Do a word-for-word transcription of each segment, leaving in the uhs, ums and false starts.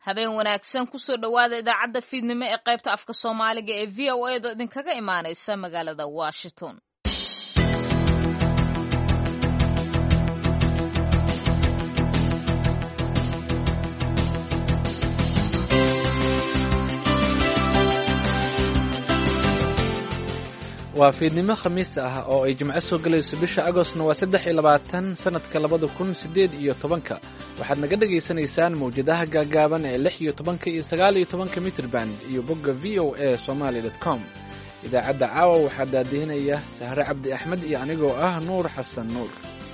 habeen wanaagsan kusoo dhowaada idaacadda fiidnimo ee qaybta afka soomaaliga ee v o a do idinkaga imaanaysa magaalada washington. waa fiidnimo khamiis ah oo ay jimco soo gelayso bisha agostna waa saddex iyo labaatan sanadka labada kun siddeed iyo tobanka waxaad naga dhagaysanaysaan mawjadaha gaagaaban ee lix iyo tobanka iyo sagaal iyo tobanka mitrban iyo bogga v o a somaly dot com idaacadda caawa waxaa daadihinaya sahre cabdi axmed iyo anigoo ah nuur xasan nuur.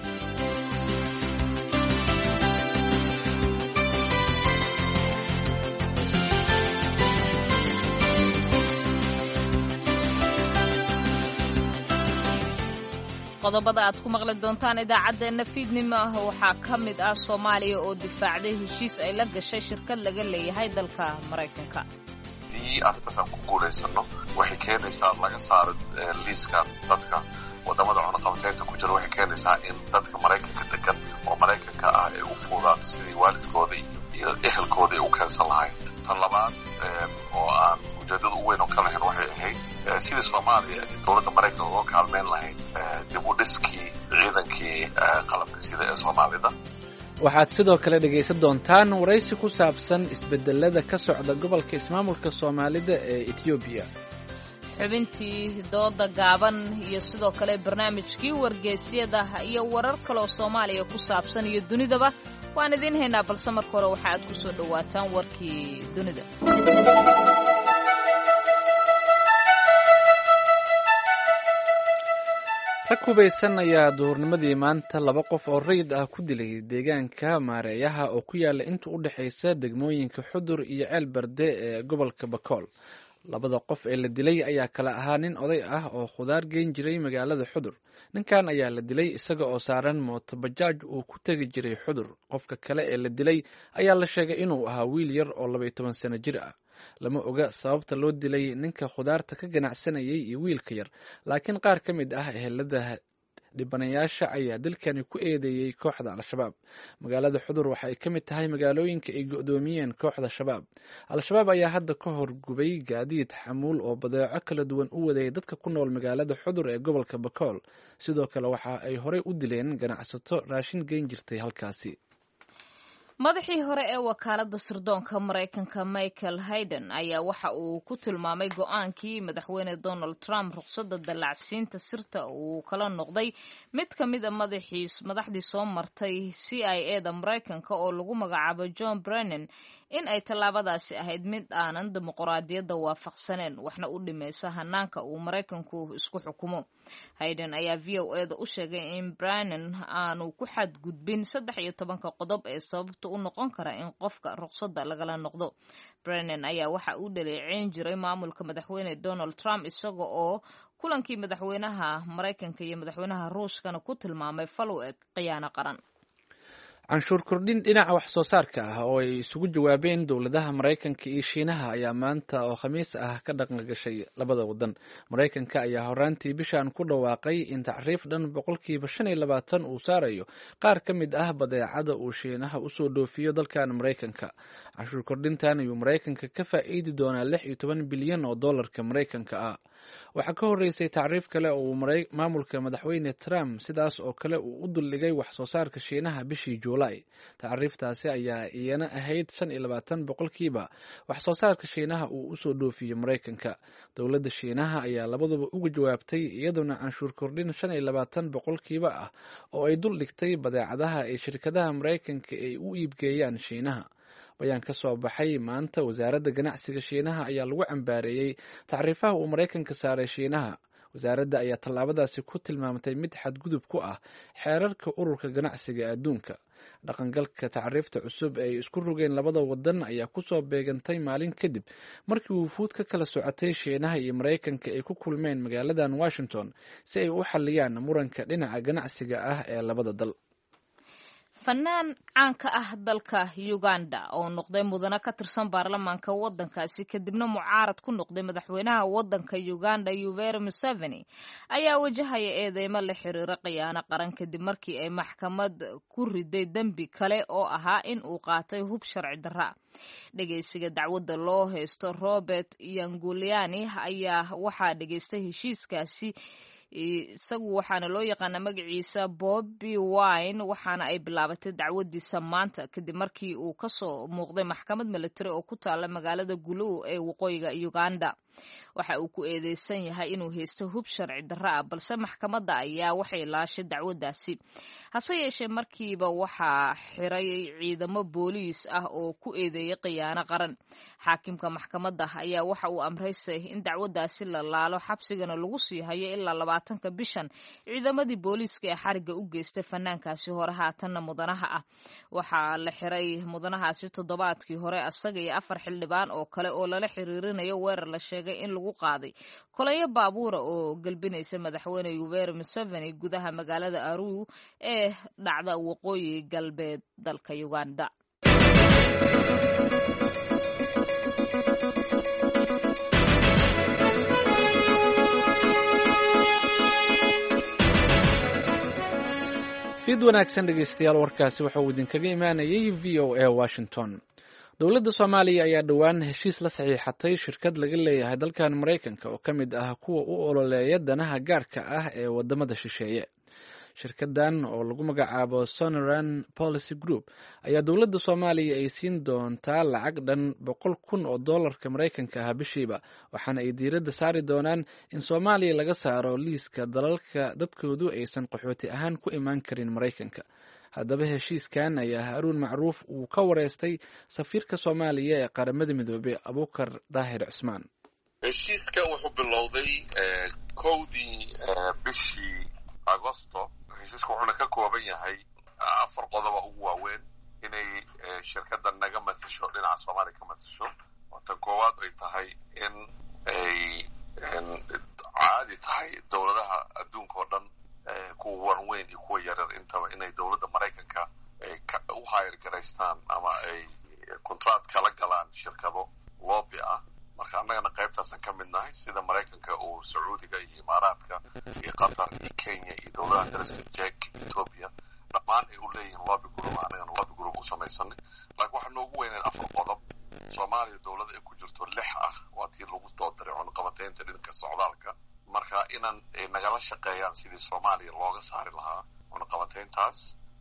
qodobada aad ku maqli doontaan idaacaddeenna fiidnimo ah waxaa ka mid ah soomaaliya oo difaacday heshiis ay la gashay shirkad laga leeyahay dalka maraykanka. haddii arrintaasaan ku guulaysano waxay keenaysaa laga saaro liiska dadka wadamada cunaqabateynta ku jira waxay keenaysaa in dadka maraykanka degan oo maraykanka ah ay u fuudaato sidii waalidkooda iyo ehelkooda ay u keensan lahayn. tan labaad oo aan ujeedada u weyn oo ka lahayn waxay ahayd sidii soomaaliya dowladda maraykanka uga kaalmeyn lahayd dib u dhiskii ciidankii qalabka sida ee soomaalida. waxaad sidoo kale dhegaysan doontaan waraysi ku saabsan isbedelada ka socda gobolka ismaamulka soomaalida ee etoobiya, xubintii dooda gaaban iyo sidoo kale barnaamijkii wargeysyada iyo warar kaleoo soomaaliya ku saabsan iyo dunidaba waan idiin haynaa, balse marka hore waxa aad ku soo dhowaataan warkii dunida. rag hubaysan ayaa duhurnimadii maanta laba qof oo rayid ah ku dilay deegaanka maareeyaha oo ku yaala inta u dhexaysa degmooyinka xudur iyo ceel barde ee gobolka bakool. labada qof ee la dilay ayaa kala ahaa nin oday ah oo khudaar geyn jiray magaalada xudur. ninkan ayaa la dilay isaga oo saaran mooto bajaaj uu ku tegi jiray xudur. qofka kale ee la dilay ayaa la sheegay inuu ahaa wiil yar oo labaiyo toban sano jir ah. lama oga sababta loo dilay ninka khudaarta ka ganacsanayay iyo wiilka yar, laakiin qaar ka mid ah ehelada dhibanayaasha ayaa dilkani ku eedeeyey kooxda al-shabaab. magaalada xudur waxa ay ka mid tahay magaalooyinka ay go'doomiyeen kooxda shabaab. al-shabaab ayaa hadda ka horgubay gaadiid xamuul oo badeeco kala duwan u waday dadka ku nool magaalada xudur ee gobolka bakool. sidoo kale waxa ay horey u dileen ganacsato raashin geyn jirtay halkaasi. madaxii hore ee wakaaladda sirdoonka maraykanka michael hayden ayaa waxa uu ku tilmaamay go-aankii madaxweyne donald trump ruqsadda dallacsiinta sirta uu kala noqday mid ka mid a madaxdii soo martay c i a da maraykanka oo lagu magacaabo john brennan in ay tallaabadaasi ahayd mid aanan dimuqraadiyadda waafaqsaneen waxna u dhimaysa hanaanka uu maraykanku isku xukumo. hayden ayaa v o a da u sheegay in brennan aanu ku xadgudbin saddex iyo tobanka qodob ee sababta u noqon kara in qofka ruqsadda lagala noqdo. brennan ayaa waxa uu dhaleeceyn jiray maamulka madaxweyne donald trump isaga oo kulankii madaxweynaha maraykanka iyo madaxweynaha ruushkana ku tilmaamay falow eg khiyaano qaran. canshuur kordhin dhinaca wax soo saarka ah oo ay isugu jawaabeen dowladaha maraykanka iyo shiinaha ayaa maanta oo khamiis ah ka dhaqan gashay labada wadan. maraykanka ayaa horaantii bishan ku dhawaaqay in tacriif dhan boqolkiiba shan iyo labaatan uu saarayo qaar ka mid ah badeecada uu shiinaha usoo dhoofiyo dalkan maraykanka. canshuur kordhintan ayuu maraykanka ka faa'iidi doonaa lix iyo toban bilyan oo doolarka maraykanka ah. waxaa ka horreysay tacriif kale oo uu maamulka madaxweyne trump sidaas oo kale uu u duldhigay wax soo saarka shiinaha bishii juulaay. tacriiftaasi ayaa iyana ahayd shan iyo labaatan boqolkiiba wax soo saarka shiinaha uu usoo dhoofiyo maraykanka. dowladda shiinaha ayaa labaduba uga jawaabtay iyaduna canshuur kordhin shan iyo labaatan boqolkiiba ah oo ay dul dhigtay badeecadaha ay shirkadaha maraykanka ay u iibgeeyaan shiinaha. bayaan ka soo baxay maanta wasaaradda ganacsiga shiinaha ayaa lagu cambaareeyey tacriifaha uu maraykanka saaray shiinaha. wasaaradda ayaa tallaabadaasi ku tilmaamtay mid xadgudub ku ah xeerarka ururka ganacsiga adduunka. dhaqangalka tacriifta cusub ee ay isku rogeen labada wadan ayaa kusoo beegantay maalin kadib markii wufuud ka kala socotay shiinaha iyo maraykanka ay ku kulmeen magaaladan washington si ay u xaliyaan muranka dhinaca ganacsiga ah ee labada dal. fanaan caan ka ah dalka Uganda oo noqday mudane ka tirsan baarlamaanka waddankaasi kadibna mucaarad ku noqday madaxweynaha waddanka Uganda Yoweri Museveni ayaa wajahaya eedeymo la xiriira khiyaano qaran kadib markii ay maxkamad ku riday dambi kale oo ahaa in uu qaatay hub sharci darra. dhageysiga dacwadda loo haysto Robert Yanguliani ayaa waxaa dhageystay heshiiskaasi isagu waxaana loo yaqaana magaciisa Bobby Wine waxaana ay bilaabatay dacwadiisa maanta kadib markii uu ka soo muuqday maxkamad military oo ku taala magaalada Gulu ee waqooyiga Uganda. waxa uu ku eedeysan yahay inuu haysto hub sharci darra ah balse maxkamadda ayaa waxay laashay dacwadaasi. hase yeeshee markiiba waxaa xiray ciidamo booliis ah oo ku eedeeyay khiyaano qaran. xaakimka maxkamadda ayaa waxa uu amraysay in dacwadaasi la laalo xabsigana lagu sii hayo ilaa labaatanka bishan ciidamadii booliiska ee xariga u geystay fanaankaasi hore haatanna mudanaha ah. waxaa la xiray mudanahaasi toddobaadkii hore asaga iyo afar xildhibaan oo kale oo lala xiriirinayo weerar la sheegay in lagu qaaday kolayo baabuura oo galbinaysa madaxweyne Yoweri Museveni gudaha magaalada Arua ee dhacda waqooyi galbeed dalka Uganda. fid wanaagsan dhegeystayaal, warkaasi waxa uu idinkaga imaanayay V O A Washington. dowladda Soomaaliya ayaa dhowaan heshiis la saxiixatay shirkad laga leeyahay dalkan Mareykanka oo ka mid ah kuwa u ololeeya danaha gaarka ah ee wadamada shisheeye. shirkadan oo lagu magacaabo Sonoran Policy Group ayaa dowladda Soomaaliya ay siin doontaa lacag dhan boqol kun oo doolarka Mareykanka ah bishiiba, waxaana ay diiradda saari doonaan in Soomaaliya laga saaro liiska dalalka dadkoodu aysan qaxooti ahaan ku imaan karin Mareykanka. haddaba heshiiskan ayaa Haruun Macruuf uu ka wareystay safiirka Soomaaliya ee qaramada midoobay Abuukar Daahir Cusmaan. heshiiska wuxuu bilowday kowdii bishii Agosto. heshiisku wuxuuna ka kooban yahay afar qodob oo ugu waaweyn inay shirkaddan naga matasho dhinaca Soomaaliya ka matasho. tan koowaad ay tahay in ay caadi tahay dowladaha adduunka oo dhan kuwa waaweyn iyo kuwa yaryar intaba inay dowladda Mareykanka u hayr garaystaan ama ay kontract kala galaan shirkado lobby ah. marka annagana qaybtaasan ka mid nahay sida Mareykanka oo Sacuudiga iyo Imaaraadka iyo Qatar iyo Kenya iyo dowladaha dariska Czech, Ethiopia dhammaan ay u leeyihiin lobby group. annagana lobby group u samaysanay. laakiin waxaa noogu weyneen afar qodob. Soomaaliya dowladda ay ku jirto lix ah waa tii lagu soo diray cunaqabateynta dhanka socdaalka. marka inaan nagala shaqeeyaan sidii Soomaaliya looga saari lahaa cunaqabateyntaas,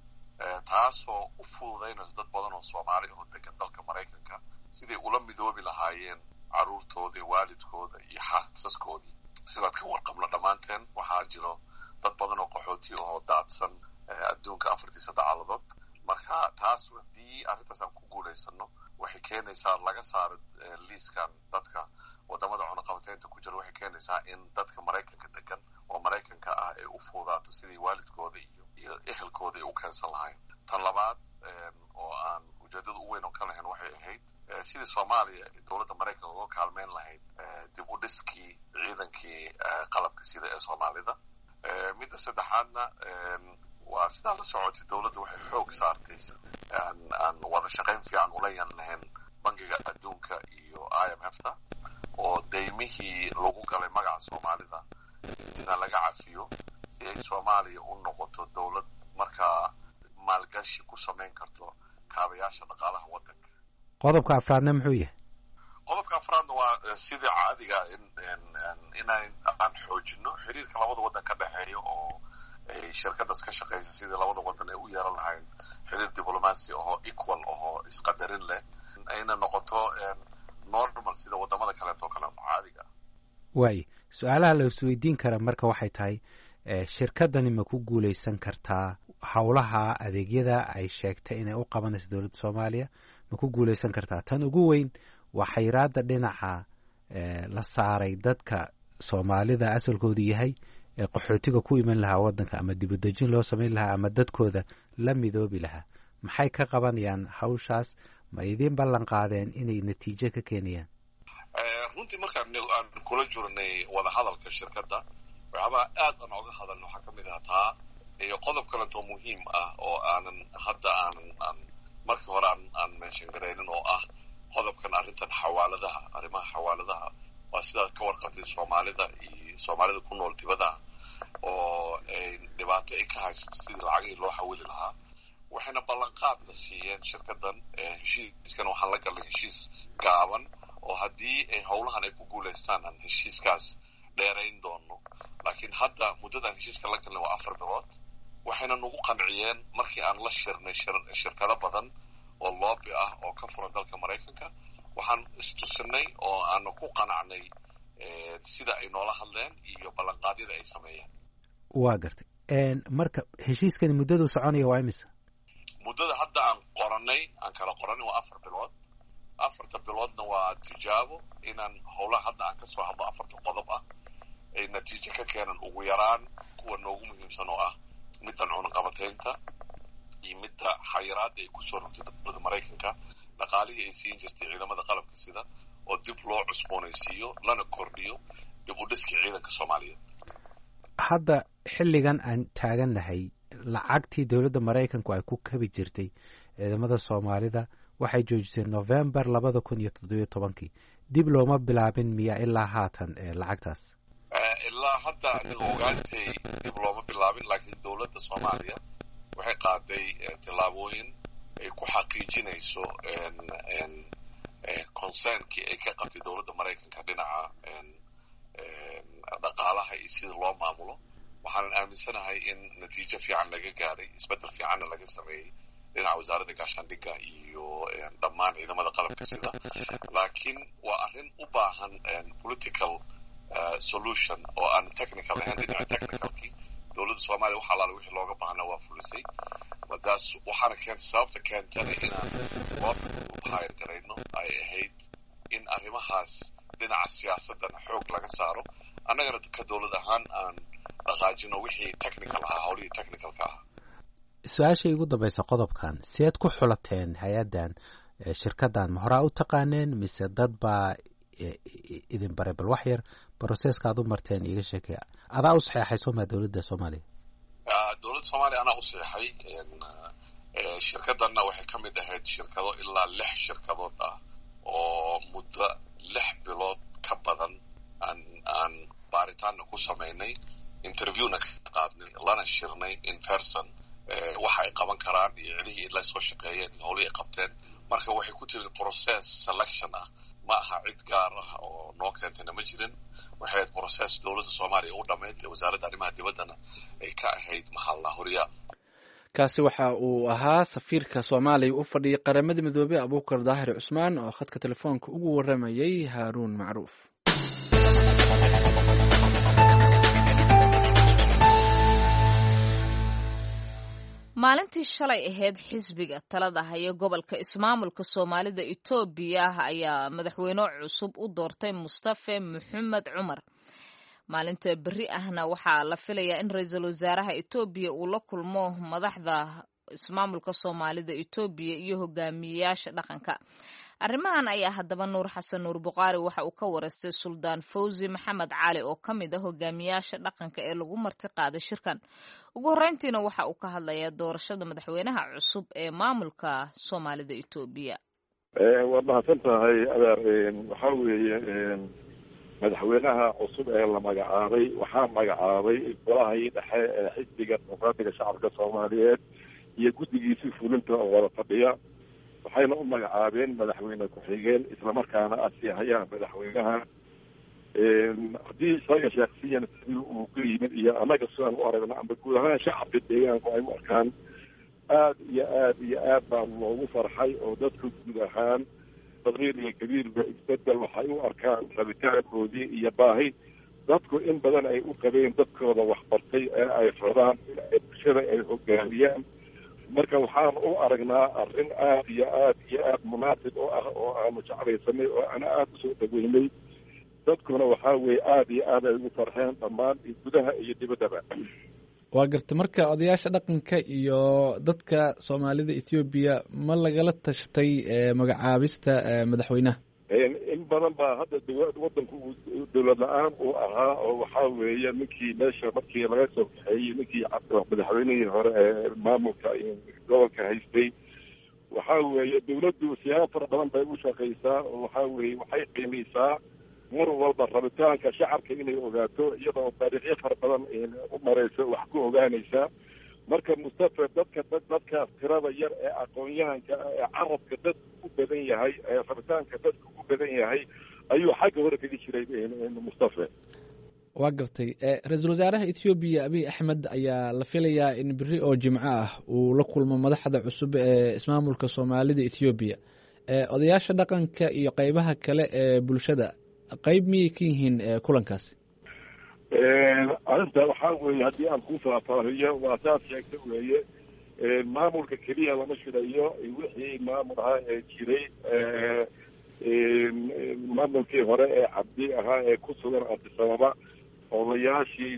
taasoo u fududaynaysa dad badan oo Soomaali oo degan dalka Mareykanka sidii ula midoobi lahaayeen caruurtoodii, waalidkooda iyo xaasaskoodii. sidaad ka warqabna dhammaanteen waxaa jiro dad badan oo qaxooti oo daadsan adduunka afartiisa dacaladood. marka taas haddii arrintaas aan ku guulaysano waxay keenaysaa laga saaro liiskan dadka wadamada cunaqabateynta ku jira. waxay keenaysaa in dadka Mareykanka degan oo Mareykanka ah ay u fududaato sidii waalidkooda iyo iyo ehelkooda ay u keensan lahayn. tan labaad oo aan ujeedada u weyn oo ka lahayn waxay ahayd sidii Soomaaliya dowladda Mareykanka uga kaalmeyn lahayd dib u dhiskii ciidankii qalabka sida ee Soomaalida. midda saddexaadna waa sidaa la socotay dowladda waxay xoog saartay aan wada shaqayn fiican ula yan lahayn bangiga adduunka iyo I M F-ta oo deymihii lagu galay magaca Soomaalida ina laga cafiyo si ay Soomaaliya u noqoto dowlad markaa maalgashi ku samayn karto kaabayaasha dhaqaalaha waddanka. qodobka afraadna muxuu yahay? qodobka afraadna waa sidii caadiga in inaan aan xoojino xiriirka labada waddan ka dhexeeya oo ay shirkadaas ka shaqeysa sidii labada waddan ay u yeelan lahayn xiriir diblomaasi oo equal oo isqadarin leh, ayna noqoto normal sida wadamada kaleeto kale caadiga. waayo su-aalaha la isweydiin kara marka waxay tahay shirkadani ma ku guulaysan kartaa howlaha adeegyada ay sheegtay inay u qabanayso dowladda Soomaaliya? ma ku guulaysan kartaa? tan ugu weyn waa xayiraada dhinaca la saaray dadka Soomaalida asalkoodu yahay ee qaxootiga ku iman lahaa waddanka ama dib u dejin loo samayn lahaa ama dadkooda la midoobi lahaa. maxay ka qabanayaan hawshaas? ma idiin ballan qaadeen inay natiijo ka keenayaan? runtii markaan aan kula jirnay wada hadalka shirkadda waxyaabaa aad aan oga hadalno waxaa ka mid ah taa iyo qodob kalentoo muhiim ah oo aanan hadda aanan aan markii hore aan aan mention garaynin oo ah qodobkan arrintan xawaaladaha arrimaha xawaaladaha waa sidaad ka warqabtay soomaalida iyo soomaalida ku nool dibadaha oo dhibaato ay ka haysato sidii lacagihii loo xawili lahaa waxayna ballanqaadna siiyeen shirkadan heshiiskan waxaan la galnay heshiis gaaban oo haddii ay howlahan ay ku guulaystaan aan heshiiskaas dheerayn doono laakiin hadda muddadan heshiiska la galnay waa afar bilood waxayna nagu qanciyeen markii aan la shirnay shirkado badan oo loobi ah oo ka furan dalka maraykanka waxaan istusinay oo aanu ku qanacnay sida ay noola hadleen iyo ballanqaadyada ay sameeyeen waa gartay marka heshiiskani muddadu soconaya waa imisa muddada hadda aan qoranay aan kala qoranay waa afar bilood afarta biloodna waa tijaabo inaan howlaha hadda aan kasoo hadlo afarta qodob ah ay natiijo ka keenan ugu yaraan kuwa noogu muhiimsan oo ah middan cunaqabataynta iyo midda xayiraadda ay kusoo rogtay dowladda maraykanka dhaqaalihii ay siin jirtay ciidamada qalabka sida oo dib loo cusboonaysiiyo lana kordhiyo dib u dhiskii ciidanka soomaaliyeed hadda xilligan aan taagannahay lacagtii dowladda maraykanku ay ku kabi jirtay ciidamada soomaalida waxay joojisay november labada kun iyo toddobiyo tobankii dib looma bilaabin miya ilaa haatan lacagtaas ilaa hadda aniga ogaantay dib looma bilaabin laakiin dowladda soomaaliya waxay qaaday tillaabooyin ay ku xaqiijinayso concernkii ay ka qabtay dowladda maraykanka dhinaca dhaqaalaha iyo sida loo maamulo waxaanan aaminsanahay in natiijo fiican laga gaaray isbeddel fiicanna laga sameeyey dhinaca wasaaradda gaashaandhigga iyo dhammaan ciidamada qalabka sida laakiin waa arrin u baahan political solution oo aan technical ahayn dhinaca technicalkii dowladda soomaaliya wax alaala wixii looga baahnaa waa fulisay madaas waxaana keentay sababta keentana inaan loo hayr garayno ay ahayd in arrimahaas dhinaca siyaasadana xoog laga saaro annagana ka dowlad ahaan aan dhaqaajino wixii technical ahaa howlihii technicalka ahaa su-aashay ugu dambaysa qodobkan seed ku xulateen hay-addan shirkaddan ma horaa u taqaaneen mise dad baa idin baray bal wax yar broseska aad u marteen iiga sheekay adaa u saxeexay sooma dowladda soomaaliya dowladda soomaaliya anaa u saxeexay shirkaddanna waxay ka mid ahayd shirkado ilaa lix shirkadood ah oo muddo lix bilood ka badan aan aan baaritaanna ku samaynay interviewna ka qaadnay lana shirnay in person waxa ay qaban karaan iyo cidihii la soo shaqeeyeen iyo howlihii ay qabteen marka waxay ku tiri process selection ah ma aha cid gaar ah oo noo keentayna ma jirin waxay ahayd process dowladda soomaaliya u dhammayd ee wasaaradda arrimaha dibaddana ay ka ahayd maxalla horiyaa kaasi waxa uu ahaa safiirka soomaaliya u fadhiyay qaramada midoobey abuukar daahir cusmaan oo khadka telefoonka ugu waramayay haaruun macruuf maalintii shalay ahayd xisbiga talada haya gobolka ismaamulka soomaalida etoobiya ayaa madaxweyne cusub u doortay mustafe maxamed cumar maalinta berri ahna waxaa la filayaa in ra-iisul wasaaraha etoobiya uu la kulmo madaxda ismaamulka soomaalida etoobiya iyo hogaamiyeyaasha dhaqanka arrimahan ayaa haddaba nuur xasan nuur buqaari waxa uu ka wareystay suldaan fawzi maxamed cali oo ka mid ah hogaamiyaasha dhaqanka ee lagu marti qaaday shirkan ugu horreyntiina waxa uu ka hadlayaa doorashada madaxweynaha cusub ee maamulka soomaalida etoobiya waad mahadsan tahay adeer waxaa weeye madaxweynaha cusub ee la magacaabay waxaa magacaabay golahii dhexe ee xisbiga dimuqraatiga shacabka soomaaliyeed iyo guddigiisii fulinta oo wada fadhiya waxayna u magacaabeen madaxweyne ku-xigeen islamarkaana asiihayaa madaxweynaha haddii isaga shaksiyan sidii uu ka yimid iyo annaga sidaan u aragno amba guud ahaan shacabka deegaanku ay u arkaan aad iyo aad iyo aad baa loogu farxay oo dadka guud ahaan sagiir iyo kabiirba isbedel waxay u arkaan rabitaankoodii iyo baahi dadku in badan ay u qabeen dadkooda waxbartay ee ay rabaan in bulshada ay hogaamiyaan marka waxaan u aragnaa arrin aad iyo aad iyo aad munaasib oo ah oo aanu jeclaysanay oo ana aada usoo dhaweynay dadkuna waxaa weeye aada iyo aad ay ugu farxeen dhammaan gudaha iyo dibaddaba waa garta marka odayaasha dhaqanka iyo dadka soomaalida ethoobiya ma lagala tashtay magacaabista madaxweynaha in badan baa hadda wadanku dawlad la-aan uu ahaa oo waxaa weeye ninkii meesha markii laga soo kaxeeyey ninkii madaxweynihii hore ee maamulka gobolka haystay waxaa weeye dawladdu siyaabo fara badan bay u shaqaysaa oo waxaa weeye waxay qiimaysaa mar walba rabitaanka shacabka inay ogaato iyadoo taariikhyo fara badan u maraysa wax ku ogaanaysaa marka mustafa dadka dadkaas tirada yar ee aqoon-yahanka ee carabka dadka u badan yahay ee rabitaanka dadka u badan yahay ayuu xagga hore kaga jiray mustafa waa gartay ra-iisul wasaaraha ethoobiya abiy axmed ayaa la filayaa in beri oo jimco ah uu la kulmo madaxda cusub ee ismaamulka soomaalida ethoobiya odayaasha dhaqanka iyo qeybaha kale ee bulshada qeyb miyay ka yihiin kulankaasi arrinta waxaa weeye haddii aan ku faahfaahiyo waa saas sheegta weeye maamulka keliya lama shidayo wixii maamul ahaa ee jiray maamulkii hore ee cabdi ahaa ee ku sugan adisababa odayaashii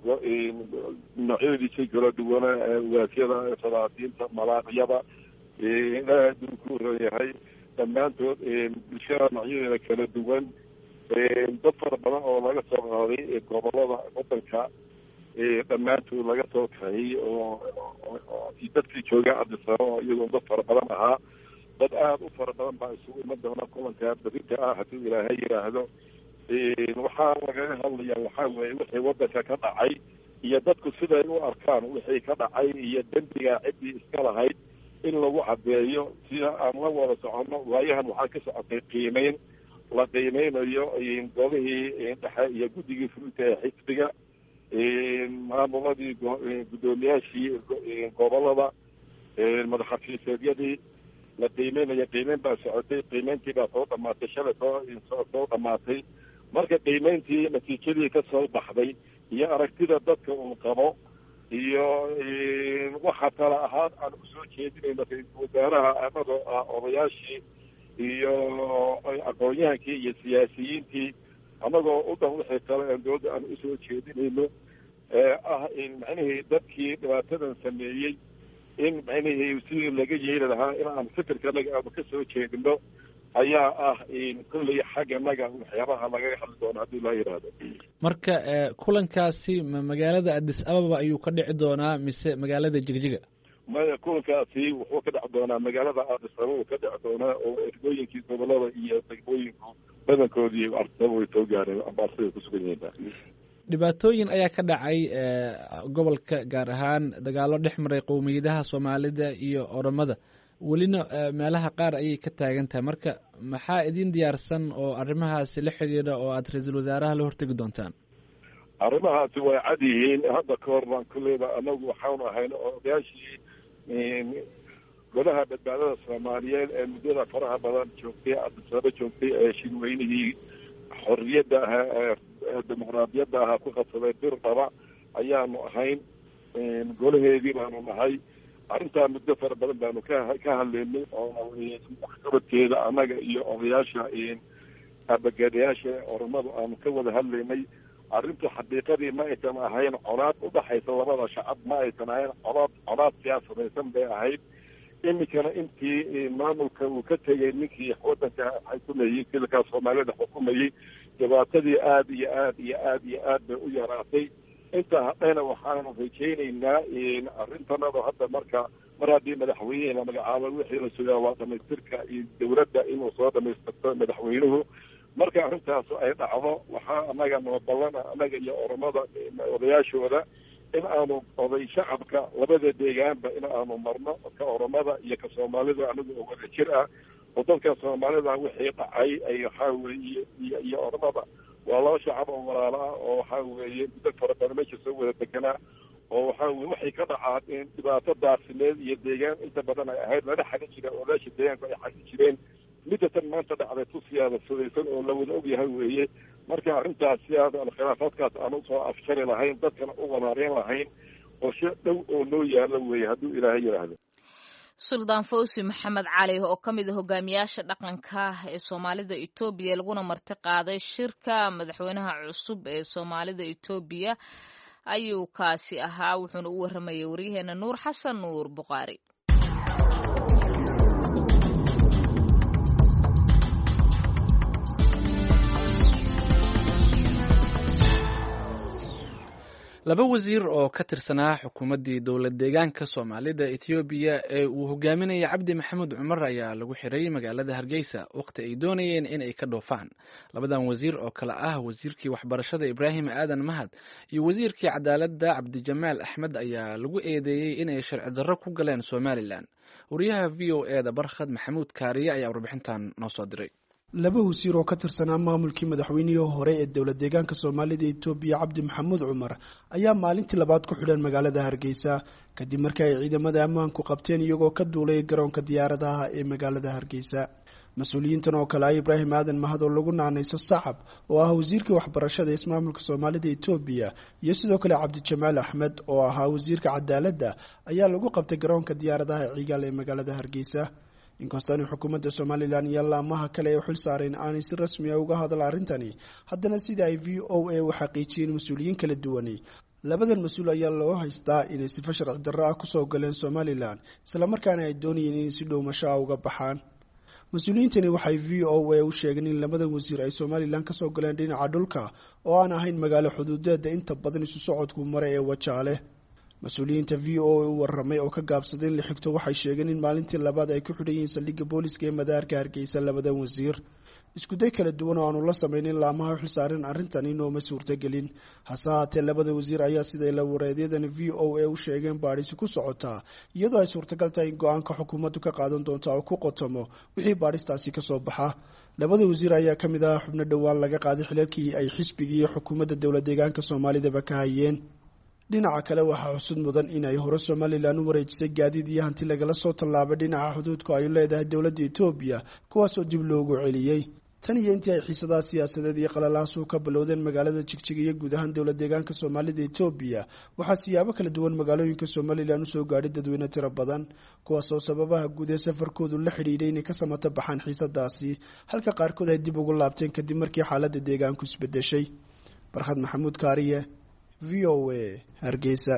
noocyadiisii kala duwana waasyada salaadiinta malaaqyada ilaaha aduu ku rayahay dhammaantood bulshada noocyadeeda kala duwan dad fara badan oo laga soo qaaday gobolada wadanka dhammaantood laga soo kaxiyey oo dadkii jooga adisababa iyagoo dad fara badan ahaa dad aada u fara badan baa isugu iman doona kulanka berita ah hadduu ilaahay yidhaahdo waxaa lagaga hadlayaa waxaa weeye wixii wadanka ka dhacay iyo dadku siday u arkaan wixii ka dhacay iyo dembiga ciddii iska lahayd in lagu cadeeyo sida aan la wada soconno waayahan waxaa ka socotay qiimeyn la qiimeynayo golihii dhexe iyo guddigii fulinta ee xisbiga maamuladii guddoomiyaashii gobolada madaxafiiseedyadii la qiimeynayo qiimeyn baa socotay qiimeyntii baa soo dhamaatay shalay soo soo dhamaatay marka qiimeyntii natiijadii ka soo baxday iyo aragtida dadka uu qabo iyo waxa kale ahaan aan usoo jeedinayno ra-iisul wasaaraha anagoo ah odayaashii iyo aqoon-yahankii iyo siyaasiyiintii anagoo u dhan wixii kale aan dowladda aan usoo jeedinayno ee ah in macnihii dadkii dhibaatadan sameeyey in macnihii sidii laga yeeli lahaa in aan fikirkanaga aanu ka soo jeedino ayaa ah kolley xagganaga waxyaabaha lagaga hadli doono haddii laa yidhaahdo marka kulankaasi ma magaalada addis ababa ayuu ka dhici doonaa mise magaalada jigjiga maya kulankaasi wuxuu ka dhici doonaa magaalada addis ababa uu ka dhici doonaa oo ergooyinkii gobolada iyo degmooyinku badankoodii addis ababa way soo gaareen ambaarsaday ku sugan yihiin dhibaatooyin ayaa ka dhacay gobolka gaar ahaan dagaalo dhex maray qowmiyadaha soomaalida iyo oromada welina meelaha qaar ayay ka taagan tahay marka maxaa idin diyaarsan oo arrimahaasi la xidhiidha oo aada ra-iisul wasaaraha la hortegi doontaan arrimahaasi way cad yihiin hadda ka hor baan kulleyba anagu waxaanu ahayn odayaashii golaha badbaadada soomaaliyeed ee muddada faraha badan joogtay adisaba joogtay ee shirweynihii xorriyadda ahaa ee dimuqraadiyadda ahaa ku qabsaday bir dhaba ayaanu ahayn golaheedii baanu nahay arrintaa muddo fara badan baanu ka ka hadlaynay oo waxqabadkeeda annaga iyo odayaasha abagaadayaasha oromadu aanu ka wada hadlaynay arrinta xaqiiqadii ma aysan ahayn colaad udhaxaysa labada shacab ma aysan ahayn colaad colaad siyaasadaysan bay ahayd iminkana intii maamulka uu ka tegay ninkii wadanka xukumayey silkaa soomaalida xukumayey dhibaatadii aada iyo aad iyo aad iyo aad bay u yaraatay intaa hadhayna waxaanu rajaynaynaa arrintanada hadda marka mar haddii madaxweynehi la magacaabo wixii la sugaa waa dhamaystirka iyo dawladda inuu soo dhamaystirto madaxweynuhu marka arrintaas ay dhacdo waxaa anaga noo ballana anaga iyo oromada odayaashooda in aanu oday shacabka labada deegaanba in aanu marno ka oromada iyo ka soomaalida anigu oo wada jir ah oo dadka soomaalida wixii dhacay ay waxaa weeye iyo iyo oromada waa laba shacab oo walaalo ah oo waxaa weeye muddo fara badan meesha soo wada deganaa oo waxaa weye waxay ka dhacaan dhibaato daasimeed iyo deegaan inta badan ay ahayd lala xagin jira odaasha deegaanku ay xagin jireen middatan maanta dhacday tusiyaada sudaysan oo la wada ogyahay weeye marka arrintaas si aad khilaafaadkaas aan usoo afjari lahayn dadkana u wanaareen lahayn qorshe dhow oo loo yaalo weeye hadduu ilaahay yidhaahdo suldaan fawsi maxamed cali oo ka mid a hogaamiyaasha dhaqanka ee soomaalida etoobiya laguna marti qaaday shirka madaxweynaha cusub ee soomaalida etoobiya ayuu kaasi ahaa wuxuuna u waramayay waryaheena nuur xasan nuur buqaari. laba wasiir oo ka tirsanaa xukuumaddii dowlad deegaanka soomaalida etoobiya ee uu hogaaminaya cabdi maxamuud cumar ayaa lagu xiray magaalada hargeysa wakhti ay doonayeen in ay ka dhoofaan. labadan wasiir oo kale ah wasiirkii waxbarashada ibraahim aadan mahad iyo wasiirkii cadaaladda cabdijamaal axmed ayaa lagu eedeeyey inay sharci darro ku galeen somalilan. wariyaha v o e da barkhad maxamuud kaariye ayaa warbixintan noo soo diray. laba wasiir oo ka tirsanaa maamulkii madaxweynihii hore ee dowlad deegaanka soomaalida etoobiya cabdi maxamuud cumar ayaa maalintii labaad ku xidhan magaalada hargeysa kadib markii ay ciidamada ammaanku qabteen iyagoo ka duulay garoonka diyaaradaha ee magaalada hargeysa. mas-uuliyiintan oo kale ah ibraahim aadan mahad oo lagu naanayso sacab oo ah wasiirkii waxbarashada ismaamulka soomaalida etoobiya iyo sidoo kale cabdijamaal axmed oo ahaa wasiirka cadaaladda ayaa lagu qabtay garoonka diyaaradaha ee cigaal ee magaalada hargeysa. inkastoo xukuumadda somalilan iyo laamaha kale ee xil saareen aanay si rasmi ah uga hadal arrintani, haddana sida ay v o a u xaqiijiyeen mas-uuliyiin kala duwani, labadan mas-uul ayaa loo haystaa inay sifo sharci darro ah kusoo galeen somalilan islamarkaana ay doonayeen inay si dhowmasho ah uga baxaan. mas-uuliyiintani waxay v o a u sheegeen in labadan wasiir ay somalilan kasoo galeen dhinaca dhulka oo aan ahayn magaalo xuduudeeda inta badan isu socodku mare ee wajaale. mas-uuliyiinta v o a u waramay oo ka gaabsaday in la xigto waxay sheegeen in maalintii labaad ay ku xidhan yihiin saldhigga booliska ee madaarka hargeysa labadan wasiir. iskuday kala duwan oo aanu la samaynin laamaha xilsaareen arrintani nooma suurtagelin. hase haatee labada wasiir ayaa siday la wareedyadani v o a u sheegeen baadhisi ku socotaa, iyadoo ay suurtagal tahay in go-aanka xukuumaddu ka qaadan doonta oo ku qotomo wixii baadhistaasi kasoo baxa. labada wasiir ayaa ka mid ah xubno dhowaan laga qaaday xilalkii ay xisbigii iyo xukuumadda dowlad deegaanka soomaalidaba ka hayeen. dhinaca kale waxaa xusud mudan in ay hore somalilan u wareejisay gaadiid iyo hanti lagala soo tallaabay dhinaca xuduudku ay leedahay dowladda etoobiya, kuwaasoo dib loogu celiyey. tan iyo intii ay xiisadaha siyaasadeed iyo qalalahaasuu ka bilowdeen magaalada jigjiga iyo guud ahaan dowlad deegaanka soomaalida etoobiya, waxaa siyaabo kala duwan magaalooyinka somalilan usoo gaadhay dadweyne tiro badan, kuwaasoo sababaha guud ee safarkoodu la xidhiidhay inay ka samata baxaan xiisadaasi, halka qaarkood ay dib ugu laabteen kadib markii xaaladda deegaanku isbedeshay. barkhad maxamuud kaariye, v o a hargeysa.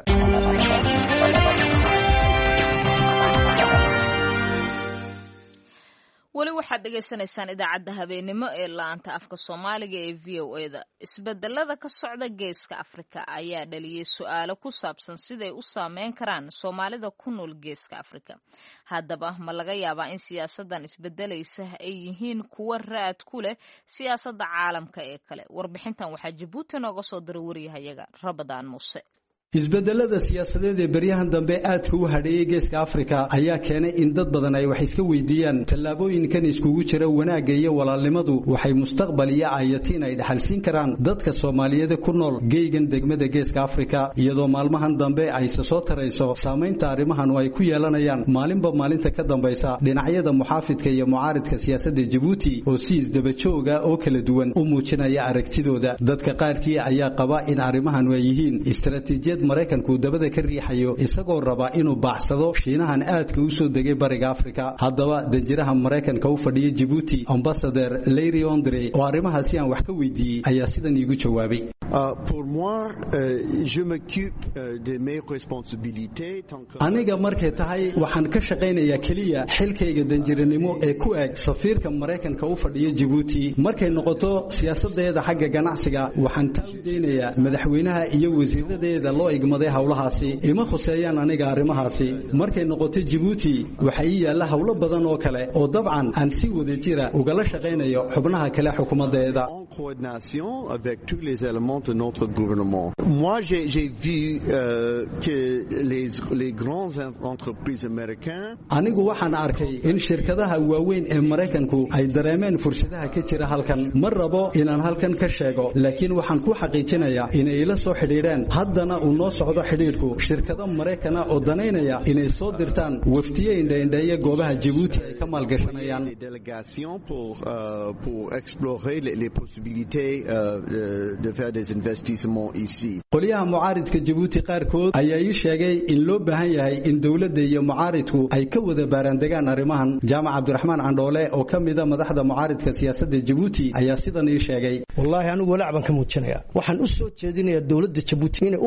weli waxaad dhegaysanaysaan idaacadda habeenimo ee la-anta afka soomaaliga ee v o e da. isbedelada ka socda geeska afrika ayaa dhaliyey su-aalo ku saabsan siday u saameyn karaan soomaalida ku nool geeska afrika. haddaba ma laga yaabaa in siyaasadan isbedelaysa ay yihiin kuwo raad ku leh siyaasadda caalamka ee kale? warbixintan waxaa jabuuti nooga soo diray wariyahayaga rabadaan muuse. isbedelada siyaasadeed ee baryahan dambe aadka u hadheeyay geeska afrika ayaa keenay in dad badan ay wax iska weydiiyaan tallaabooyinkan iskugu jira wanaagga iyo walaalnimadu waxay mustaqbal iyo aayatiin ay dhaxalsiin karaan dadka soomaaliyeed ku nool geegan degmada geeska afrika, iyadoo maalmahan dambe ay soo tarayso saamaynta arrimahan ay ku yeelanayaan maalinba maalinta ka dambaysa dhinacyada muxaafidka iyo mucaaridka siyaasadda Djibouti oo si isdaba jooga oo kala duwan u muujinaya aragtidooda. dadka qaarkii ayaa qaba in arrimahan ay yihiin istaraatiijiyad Mareykanku dabada ka riixayo isagoo raba inuu baaxsado shiinahan aadka u soo degay bariga Afrika. haddaba danjiraha Mareykanka u fadhiyay Djibouti ambassador Larry Andre oo arrimahaasi aan wax ka weydiiyay ayaa sidan iigu jawaabay. pour moi euh, je m'occupe euh, de mes responsabilités tant que aniga markay tahay waxaan ka shaqeynayaa kaliya xilkayga danjiranimo ee ku eg safiirka Mareykanka u fadhiyay Djibouti. markay noqoto siyaasadeeda xagga ganacsiga waxaan taawdeynayaa madaxweynaha iyo wasiiradeeda loo igmaday hawlahaasi, ima khuseeyaan aniga arrimahaasi. markay noqoto Djibouti waxa ii yaala hawlo badan oo kale oo dabcan aan si wada jira ugala shaqeynayo xubnaha kale xukuumadeeda. en coordination avec tous les éléments de notre gouvernement. Moi, j'ai, j'ai vu euh, que les, les grandes entreprises américaines anigu waxaan arkay in shirkadaha waaweyn ee Mareykanku ay dareemeen fursadaha ka jira halkan. ma rabo inaan halkan ka sheego, laakiin waxaan ku xaqiijinayaa inay la soo xidhiidheen haddana uu noo socdo xidhiidhku shirkado Mareykan oo danaynaya inay soo dirtaan waftiye indhaindheeya goobaha Djibouti ay ka maalgashanayaan. des délégations pour euh, pour explorer les, les possibilités euh, de, de faire des investissements ici. qoliyaha mucaaridka Djibouti qaarkood ayaa ii sheegay in loo baahan yahay in dawladda iyo mucaaridku ay ka wada baaraandegaan arrimahan. jaamac Cabdiraxmaan Candhoole oo ka mid ah madaxda mucaaridka siyaasadda Djibouti ayaa sidan ii sheegay. wallahi anigu walaac baan ka muujinayaa. waxaan u soo jeedinayaa dawladda Djibouti inay u baaqdo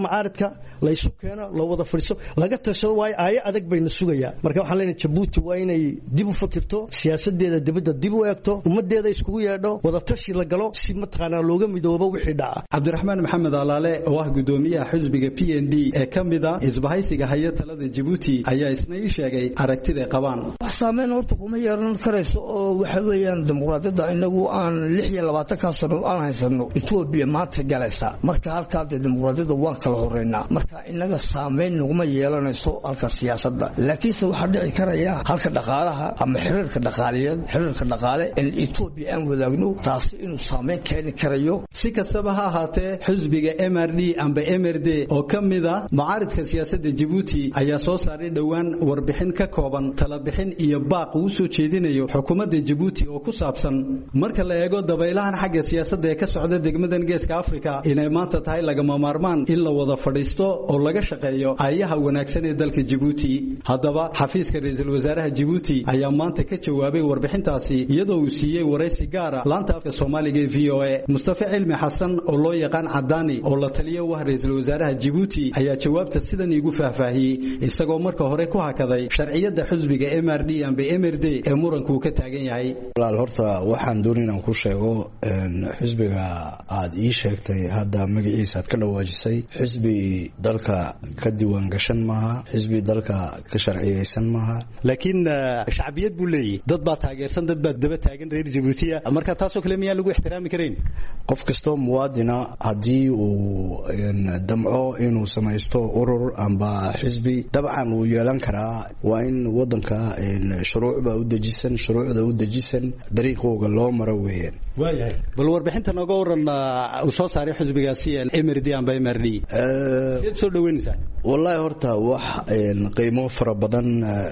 macaaridka la isu keeno la wada fadhiiso laga tashado waayo aayo adag bayna sugayaa marka waxaan leenahay Djibouti waa inay dib u fakirto siyaasadeeda dibadda dib u eegto ummadeeda iskugu yeedho wada tashi la galo si mataqaanaa looga midoobo wixii dhaca Cabdiraxmaan Maxamed Alaale oo ah gudoomiyaha xisbiga P N D ee kamida isbahaysiga hay'adda talada Djibouti ayaa isna ii sheegay aragtida qabaan wax saameyn horta kuma yeelan karayso oo waxa weeyaan dimuqraadiyadda inagu aan lix iyo labaatan ka sano aan haysano Ethiopia maanta galaysa marka halka dimuqraadiyadda waan kala horeynaa marka inaga saameyn naguma yeelanayso halka siyaasadda laakiin se waxa dhici karaya halka dhaqaalaha ama xiriirka dhaqaaliyeed xiriirka dhaqaale in Ethiopia aan wadaagno taas inuu saameyn keeni karayo si kastaba ha ahaatee xisbiga M R D amba M R D oo kamida mucaaridka siyaasadda Djibouti ayaa soo saaray dhawaan warbixin ka kooban tala bixin iyo baaq uu soo jeedinayo xukuumadda Djibouti oo ku saabsan marka la eego dabaylahan xagga siyaasadda ee ka socda degmadan Geeska Afrika inay maanta tahay lagama maarmaan in la wada fadhiisto oo laga shaqeeyo ayaha wanaagsan ee dalka Djibouti haddaba xafiiska ra'iisul wasaaraha Djibouti ayaa maanta ka jawaabay warbixintaasi iyadoo uu siiyay wareysi gaar ah laanta afka Soomaaliga ee V O A Mustafa Cilmi Xasan oo loo yaqaan Cadaani oo la taliyo wax ra'iisul wasaaraha Djibouti ayaa jawaabta sidan iigu faahfaahiyay isagoo marka hore ku hakaday sharciyada xisbiga M R D amba M R D ee muranku ka taagan yahay walaal horta waxaan doonaynaa ku sheego xisbiga aad ii sheegtay hadda magaciisa aad ka dhawaajisay xisbi dalka ka diiwaan gashan maaha xisbi dalka ka sharciyeysan maaha laakiin shacbiyad buu leeyahay dad baa taageersan dad baa daba taagan reer Djibouti marka taasoo kale miyaa lagu ixtiraami kareyn qof kasto muwaadina hadii uu damco inuu samaysto urur amba xisbi dabcan uu yeelan karaa waa in wadanka shuruucba u dejisan shuruucda u dejisan dariiqooga loo maro weeyaan waayahay bal warbixinta nooga waran uu soo saaray xisbigaasi M R D amba M R D ee soo dhaweynaysa wallahi horta wax qiimo fara badan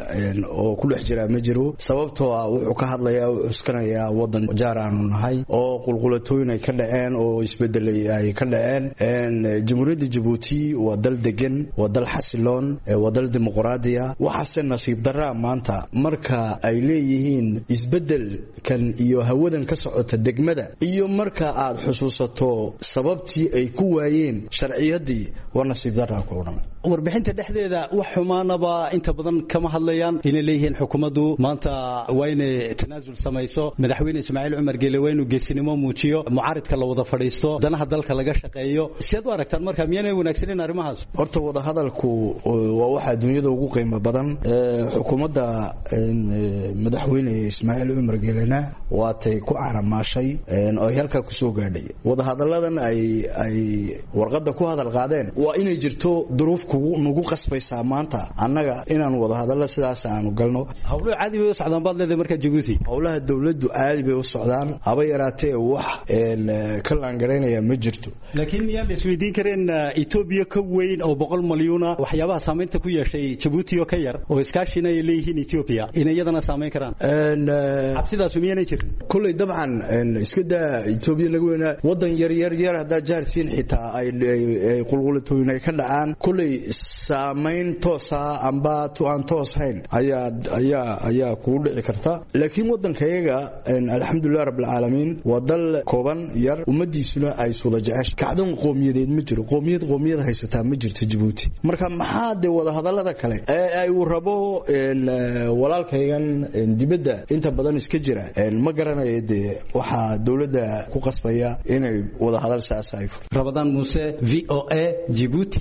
oo ku dhex jira ma jiro sababtoo ah wuxuu ka hadlayaa uu cuskanayaa wadan jaar aanu nahay oo qulqulatooyin ay ka dhaceen oo isbedelay ay ka dhaceen jamhuuriyadda Djibouti waa dal degan waa dal xasiloon waa dal dimuqraadiya waxaase nasiib darra maanta marka ay leeyihiin isbedelkan iyo hawadan ka socota degmada iyo marka aad xusuusato sababtii ay ku waayeen sharciyadii waa nasiib darra ku oran warbixinta dhexdeeda wax xumaanaba inta badan kama hadlayaan inay leeyihiin xukuumaddu maanta waa inay tanaasul samayso madaxweyne Ismaaciil Cumar Geele waa inuu geesinimo muujiyo mucaaridka la wada fadhiisto danaha dalka laga shaqeeyo sidaad u aragtaan marka miyaanay wanaagsaneyn arrimahaas horta wada hadalku waa waxa dunyada ugu qiimo badan xukuumadda madaxweyne Ismaaciil Cumar Geelena waatay ku caramaashay oo halka ku soo gaadhay wada hadaladan ay ay warqada ku hadal qaadeen waa inay jirto duruuf nagu qasbaysaa maanta annaga inaan wada hadallo sidaas aanu galno hawlaha caadi bay u socdaan baad leedahay marka Djibouti hawlaha dawladdu caadi bay u socdaan haba yaraatee wax een ka laangareynaya ma jirto laakiin miyaan isweydiin kareen Ethiopia ka weyn oo boqol malyan waxyaabaha saameynta ku yeeshay Djibouti oo ka yar oo iskaashina ay leeyihiin Ethiopia in iyadana saameyn karaan een absidaas miyaan jirin kulay dabcan iska daa Ethiopia lagu weynaa wadan yar yar yar hada jaartiin xitaa ay qulqulatooyin ay ka dhacaan kulay saameyn toosa amba tu aan toos hayn ayaa ayaa ayaa ku dhici karta laakiin wadankayaga alxamdulillah rabbil alamin wadal kooban yar umadiisuna ay soo jeceshay kacdan qoomiyadeed ma jiro qoomiyad qoomiyad haysata ma jirto Djibouti marka maxaa de wada hadalada kale ee ay u rabo walaalkaygan dibadda inta badan iska jira ma garanayo de waxa dawladda ku qasbaya inay wada hadal saasay Ramadan Muuse V O A Djibouti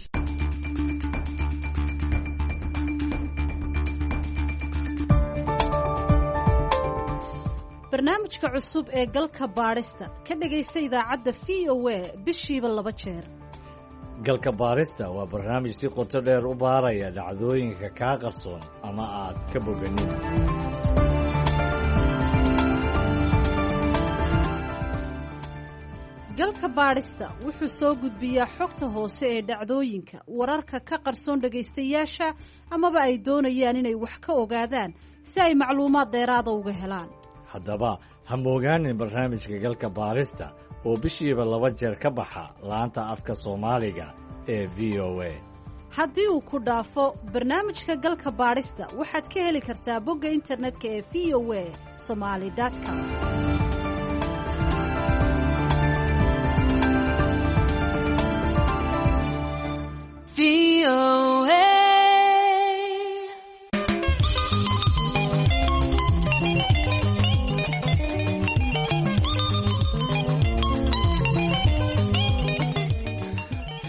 barnaamijka cusub ee galka baarista ka dhagaysta idaacadda V O A bishiiba laba jeer galka baarista waa barnaamij si qoto dheer u baaraya dhacdooyinka kaa qarsoon ama aad ka boganin galka baarista wuxuu soo gudbiyaa xogta hoose ee dhacdooyinka wararka ka qarsoon dhagaystayaasha amaba ay doonayaan inay wax ka ogaadaan si ay macluumaad dheeraada uga helaan haddaba ha moogaanin barnaamijka galka baarista oo bishiiba laba jeer ka baxa laanta afka Soomaaliga ee V O A haddii uu ku dhaafo barnaamijka galka baarista waxaad ka heli kartaa bogga internetka ee v o a somali dot com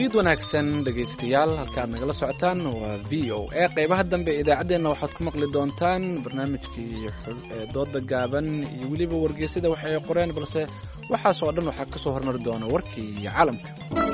fiid wanaagsan dhegaystayaal halkaad nagala socotaan waa v o a qaybaha dambe ee idaacaddeenna waxaad ku maqli doontaan barnaamijkii dooda gaaban iyo weliba wargeysada wax ay qoreen balse waxaas oo dhan waxaa ka soo hormari doona warkii iyo caalamka.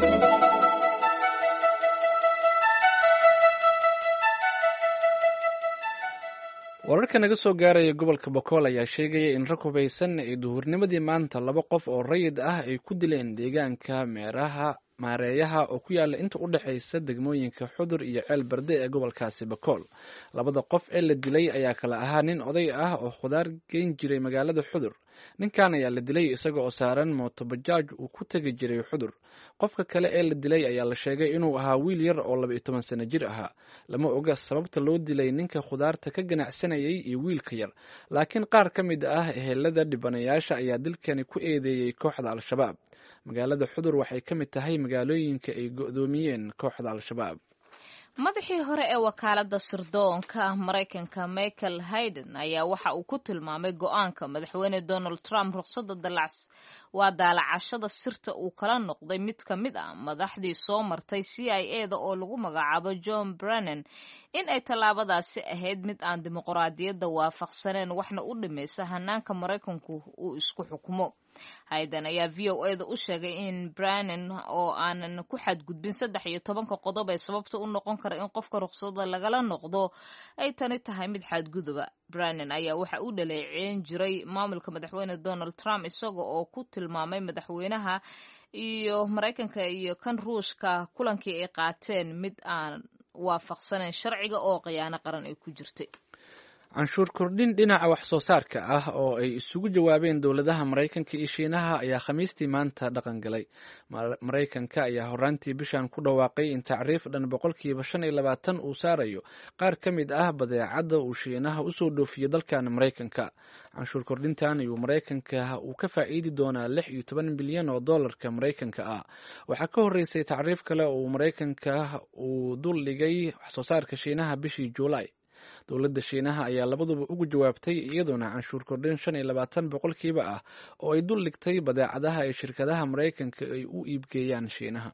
wararka naga soo gaaraya gobolka bokool ayaa sheegaya in rag hubaysan ay duhurnimadii maanta laba qof oo rayid ah ay ku dileen deegaanka meeraha maareeyaha oo ku yaala inta u dhexaysa degmooyinka xudur iyo ceel barde ee gobolkaasi bakool. labada qof ee la dilay ayaa kala ahaa nin oday ah oo khudaar geyn jiray magaalada xudur. ninkan ayaa la dilay isaga oo saaran mootobajaaj uu ku tegi jiray xudur. qofka kale ee la dilay ayaa la sheegay inuu ahaa wiil yar oo laba iyo toban sano jir ahaa. lama oga sababta loo dilay ninka khudaarta ka ganacsanayay iyo wiilka yar, laakiin qaar ka mid ah ehelada dhibanayaasha ayaa dilkani ku eedeeyey kooxda al-shabaab. magaalada xudur waxay ka mid tahay magaalooyinka ay go'doomiyeen kooxda al-shabaab. madaxii hore ee wakaalada sirdoonka maraykanka Michael Hayden ayaa waxa uu ku tilmaamay go'aanka madaxweyne Donald Trump ruqsadda dalac waa daalacashada sirta uu kala noqday mid ka mid ah madaxdii soo martay C I A da oo lagu magacaabo John Brennan in ay tallaabadaasi ahayd mid aan dimuqraadiyadda waafaqsaneen waxna u dhimaysa hanaanka Maraykanku uu isku xukumo. Hayden ayaa V O A da u sheegay in Brennan oo aanan ku xadgudbin saddex iyo tobanka qodob ee sababta u noqon kara in qofka ruqsadda lagala noqdo ay tani tahay mid xadguduba. Brennan ayaa waxa uu dhaleeceyn jiray maamulka madaxweyne Donald Trump isaga oo ku tilmaamay madaxweynaha iyo Maraykanka iyo kan Ruushka kulankii ay qaateen mid aan waafaqsanayn sharciga oo khiyaano qaran ay ku jirtay. canshuur kordhin dhinaca wax soo saarka ah oo ay isugu jawaabeen dowladaha Maraykanka iyo Shiinaha ayaa Khamiistii maanta dhaqan galay. Maraykanka ayaa horaantii bishan ku dhawaaqay in tacriif dhan boqolkiiba shan iyo labaatan uu saarayo qaar ka mid ah badeecada uu Shiinaha usoo dhoofiyo dalkan Maraykanka. canshuur kordhintan iyo Maraykanka uu ka faa'iidi doonaa lix iyo toban bilyan oo dollarka Maraykanka ah. waxaa ka horeysay tacriif kale oo Maraykanka uu dul dhigay wax soo saarka Shiinaha bishii Juulaay. dowladda Shiinaha ayaa labaduba ugu jawaabtay iyadoona canshuur kordhin shan iyo labaatan boqolkiiba ah oo ay dul dhigtay badeecadaha ay shirkadaha Maraykanka ay u iibgeeyaan Shiinaha.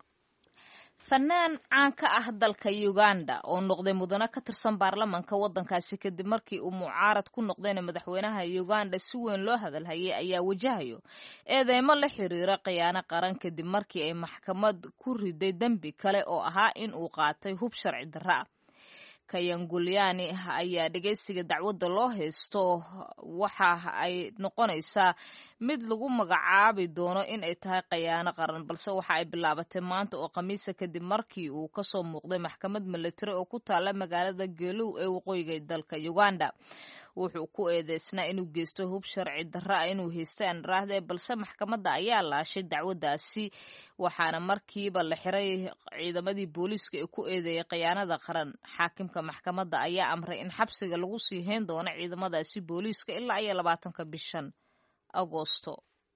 fanaan caan ka ah dalka Uganda oo noqday mudane ka tirsan baarlamaanka waddankaasi kadib markii uu mucaarad ku noqdayna madaxweynaha Uganda si weyn loo hadalhayay ayaa wajahayo eedeymo la xiriira khiyaano qaran kadib markii ay maxkamad ku riday dambi kale oo ahaa in uu qaatay hub sharci darro ah. Kayangulyani ayaa dhageysiga dacwadda loo haysto waxa ay noqonaysaa mid lagu magacaabi doono in ay tahay khiyaano qaran, balse waxa ay bilaabatay maanta oo Khamiisa kadib markii uu ka soo muuqday maxkamad military oo ku taala magaalada Geelow ee waqooyiga dalka Uganda. wuxuu ku eedeysnaa inuu geysto hub sharci darro ah inuu haystay aan raahday, balse maxkamadda ayaa laashay dacwaddaasi waxaana markiiba la xiray ciidamadii booliiska ee ku eedeeyay khiyaanada qaran. xaakimka maxkamadda ayaa amray in xabsiga lagu sii hayn doono ciidamadaasi booliiska ilaa iyo labaatanka bishan Agoosto.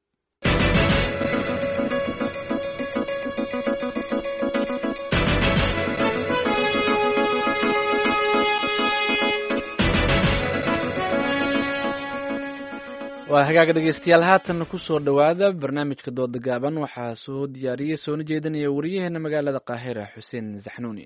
waa hagaaga dhegeystayaal haatan ku soo dhowaada barnaamijka dooda gaaban. waxaa soo diyaariyey soona jeedinaya wariyaheena magaalada Qaahira Xuseen Zaxnuuni.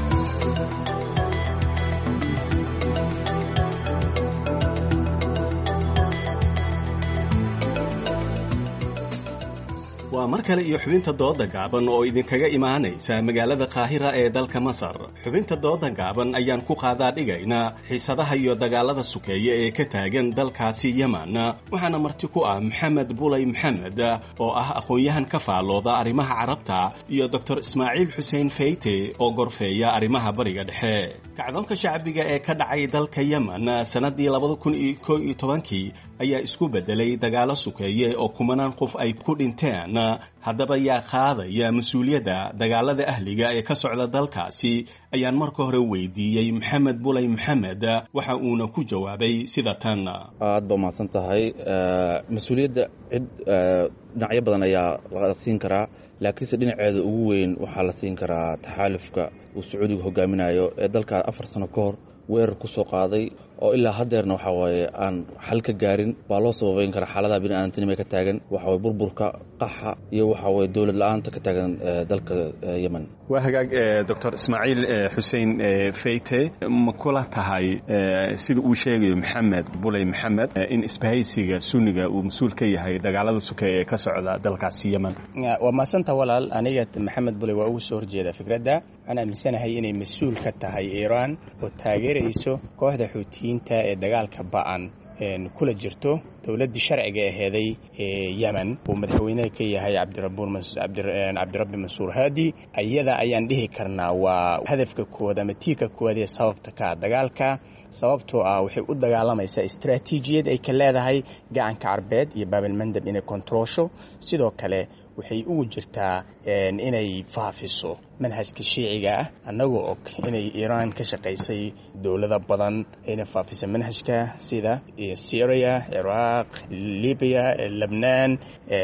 waa mar kale iyo xubinta dooda gaaban oo idinkaga imaanaysa magaalada Qaahira ee dalka Masar. xubinta dooda gaaban ayaan ku qaadaa dhigaynaa xiisadaha iyo dagaalada sukeeye ee ka taagan dalkaasi Yemen. waxaana marti ku ah Maxamed Bulay Maxamed oo ah aqoon-yahan ka faalooda arrimaha carabta iyo Doctor Ismaaciil Xuseen Feyte oo gorfeeya arrimaha bariga dhexe. kacdoonka shacbiga ee ka dhacay dalka Yemen sanadii labada kun iyo kow iyo tobankii ayaa isku bedelay dagaalo sukeeye oo kumanaan qof ay ku dhinteen. haddaba yaa qaadaya mas-uuliyadda dagaalada ahliga ee ka socda dalkaasi ayaan marka hore weydiiyey Maxamed Bulay Maxamed, waxa uuna ku jawaabay sida tan. aad ba mahadsan tahay. mas-uuliyadda cid dhinacyo badan ayaa la siin karaa, laakiinse dhinaceeda ugu weyn waxaa la siin karaa taxaalufka uu Sacuudiga hogaaminayo ee dalka afar sano ka hor weerar ku soo qaaday oo ilaa haddeerna waxa waaye aan xal ka gaarin baa loo sababeyn karaa xaaladaha bini'aadantinimo ka taagan waxa waye burburka qaxa iyo waxa waye dowlad la-aanta ka taagan dalka yemen. waa hagaag doctor ismaaciil xuseen feyte ma kula tahay sida uu sheegayo maxamed buley maxamed in isbahaysiga sunniga uu mas-uul ka yahay dagaalada sukeeye ee ka socda dalkaasi yemen? waa maasanta walaal, aniga maxamed buley waa ugu soo horjeeda fikradda. waxaan aaminsanahay inay mas-uul ka tahay iiraan oo taageerayso kooxda xuutiyiinta ee dagaalka ba'an kula jirto dowladdii sharciga aheeday ee yemen uu madaxweynaha ka yahay cabdirabbi mansuur haadi. ayada ayaan dhihi karnaa waa hadafka koowaad ama tiirka koowaad ee sababta ka dagaalka, sababtoo ah waxay u dagaalamaysaa istaraatiijiyad ay ka leedahay gacanka carbeed iyo baabilmandab inay kontroosho. sidoo kale waxay ugu jirtaa inay faafiso manhajka shiiciga ah, annagoo og inay iiraan ka shaqaysay dowlado badan ayna faafisa manhajka sida syria, ciraaq, libiya, lebnaan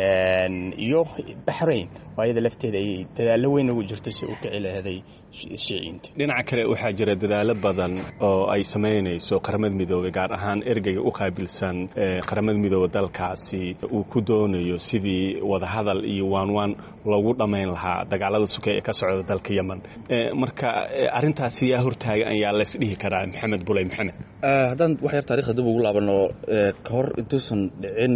iyo baxrayn. ayada lafteeda ay dadaallo weyn ugu jirto si uu ka cilahaday shiiciyiinta. dhinaca kale waxaa jira dadaalo badan oo ay samaynayso qaramada midoobey, gaar ahaan ergeyga u qaabilsan qaramada midoobe dalkaasi uu ku doonayo sidii wadahadal iyo waanwaan loogu dhammayn lahaa dagaalada suke ee ka socda dalka yemen. marka arrintaasi yaa hortaagan ayaa lays dhihi karaa maxamed buley maxamed? haddaan wax yar taarikhda dib ugu laabano ka hor intuusan dhicin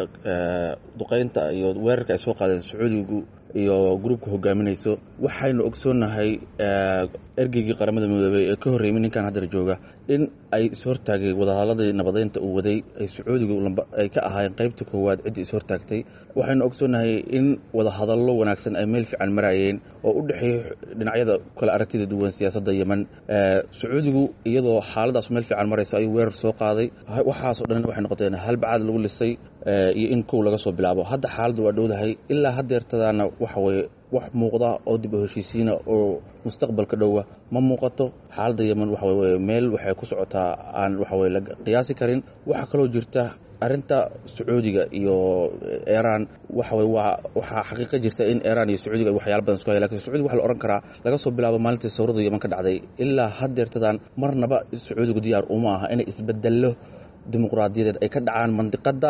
duqaynta iyo weerarka ay soo qaadeen sacuudigu iyo gruubka hogaaminayso, waxaynu ogsoonnahay ergeygii qaramada midoobey ee ka horreymay ninkan haddar jooga in ay ishortaagay wadahadalladii nabadeynta uu waday ay sacuudigu ay ka ahaayeen qaybta koowaad ciddii ishortaagtay. waxaynu ogsoonnahay in wadahadallo wanaagsan ay meel fiican marayeen oo u dhexeeya dhinacyada kale aragtida duwan siyaasadda yemen. sacuudigu iyadoo xaaladaas meel fiican maraysa ayuu weerar soo qaaday. waxaasoo dhan waxay noqoteen halbacaad lagu lisay iyo in kow laga soo bilaabo. hadda xaaladdu waa dhowdahay, ilaa haddeertadaana waxa weeye wax muuqda oo dib u heshiisiina oo mustaqbalka dhowa ma muuqato. xaaladda yemen waxa weye meel waxay ku socotaa aan waxa weye la qiyaasi karin. waxaa kaloo jirta arrinta sacuudiga iyo iiraan. waxa weye waa waxaa xaqiiqa jirta in iiraan iyo sacuudiga waxyaalo badan isku haya, lakin sacuudiga waxa la oran karaa laga soo bilaabo maalintii sawrada yemen ka dhacday ilaa haddeertadan marnaba sacuudigu diyaar uma aha inay isbedello dimuqraadiyadeed ay ka dhacaan mandiqadda.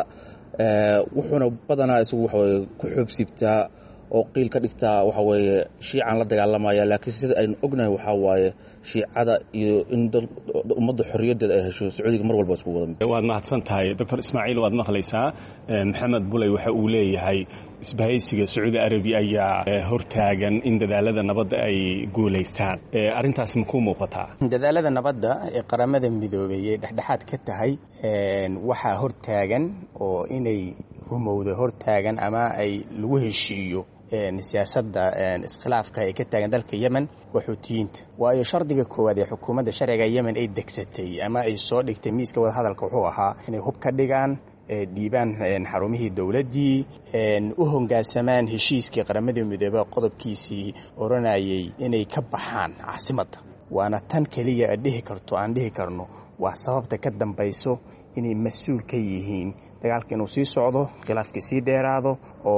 wuxuuna badanaa isagu waxa weye ku xoobsiibtaa oo qiil ka dhigtaa waxa weeye shiican la dagaalamaya, laakiin sida aynu ognahay waxaa waaye shiicada iyo in ummadda xorriyaddeeda ay hesho sacuudiga mar walba isku wada. waad mahadsan tahay doctor ismaaciil, waad maqlaysaa maxamed buley waxa uu leeyahay isbahaysiga sacuudi arabiya ayaa hortaagan in dadaalada nabadda ay guulaystaan. arrintaas ma ku muuqataa? dadaalada nabadda ee qaramada midoobey ee dhexdhexaad ka tahay waxaa hortaagan oo inay rumowda hortaagan ama ay lagu heshiiyo siyaasadda iskhilaafka ee ka taagan dalka yemen waa xuutiyiinta. waayo shardiga koowaad ee xukuumadda sharciga yemen ay degsatay ama ay soo dhigtay miiska wadahadalka wuxuu ahaa inay hub ka dhigaan, dhiibaan xarumihii dowladdii, u hoggaansamaan heshiiskii qaramada midoobey qodobkiisii oranayay inay ka baxaan caasimadda. waana tan keliya aad dhihi karto aan dhihi karno waa sababta ka dambayso inay mas-uul ka yihiin dagaalka inuu sii socdo, khilaafkii sii dheeraado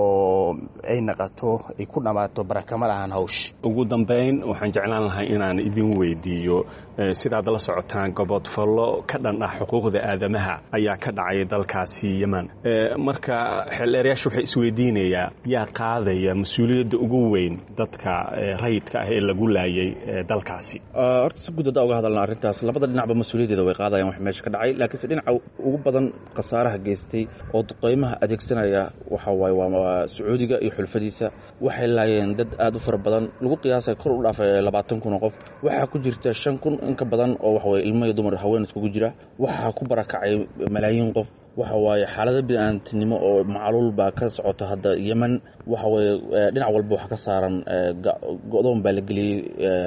oo ay naqato ay ku dhammaato barakama lahaan hawsh. ugu dambayn waxaan jeclaan lahay inaan idin weydiiyo sidaad la socotaan gobodfallo ka dhan ah xuquuqda aadamaha ayaa ka dhacay dalkaasi yemen. marka xeeldheerayaashu waxay isweydiinayaa yaa qaadaya mas-uuliyadda ugu weyn dadka rayidka ah ee lagu laayay dalkaasi? horta si guud haddaa uga hadalna arrintaas, labada dhinacba mas-uuliyaddeeda way qaadayaan wax meesha ka dhacay, laakiinse dhinaca ugu badan khasaaraha geystay oo duqaymaha adeegsanaya waxa waaye waa sacuudiga iyo xulfadiisa. waxay laayeen dad aad u fara badan, lagu qiyaasay kor u dhaafay labaatan kun oo qof. waxaa ku jirta shan kun in ka badan oo waxa weye ilmo iyo dumar haween iskugu jira. waxaa ku barakacay malaayiin qof. waxa waaye xaalada bini'aadantinimo oo macluul baa ka socota hadda yemen. waxa weye dhinac walba waxa ka saaran go'doon baa la geliyey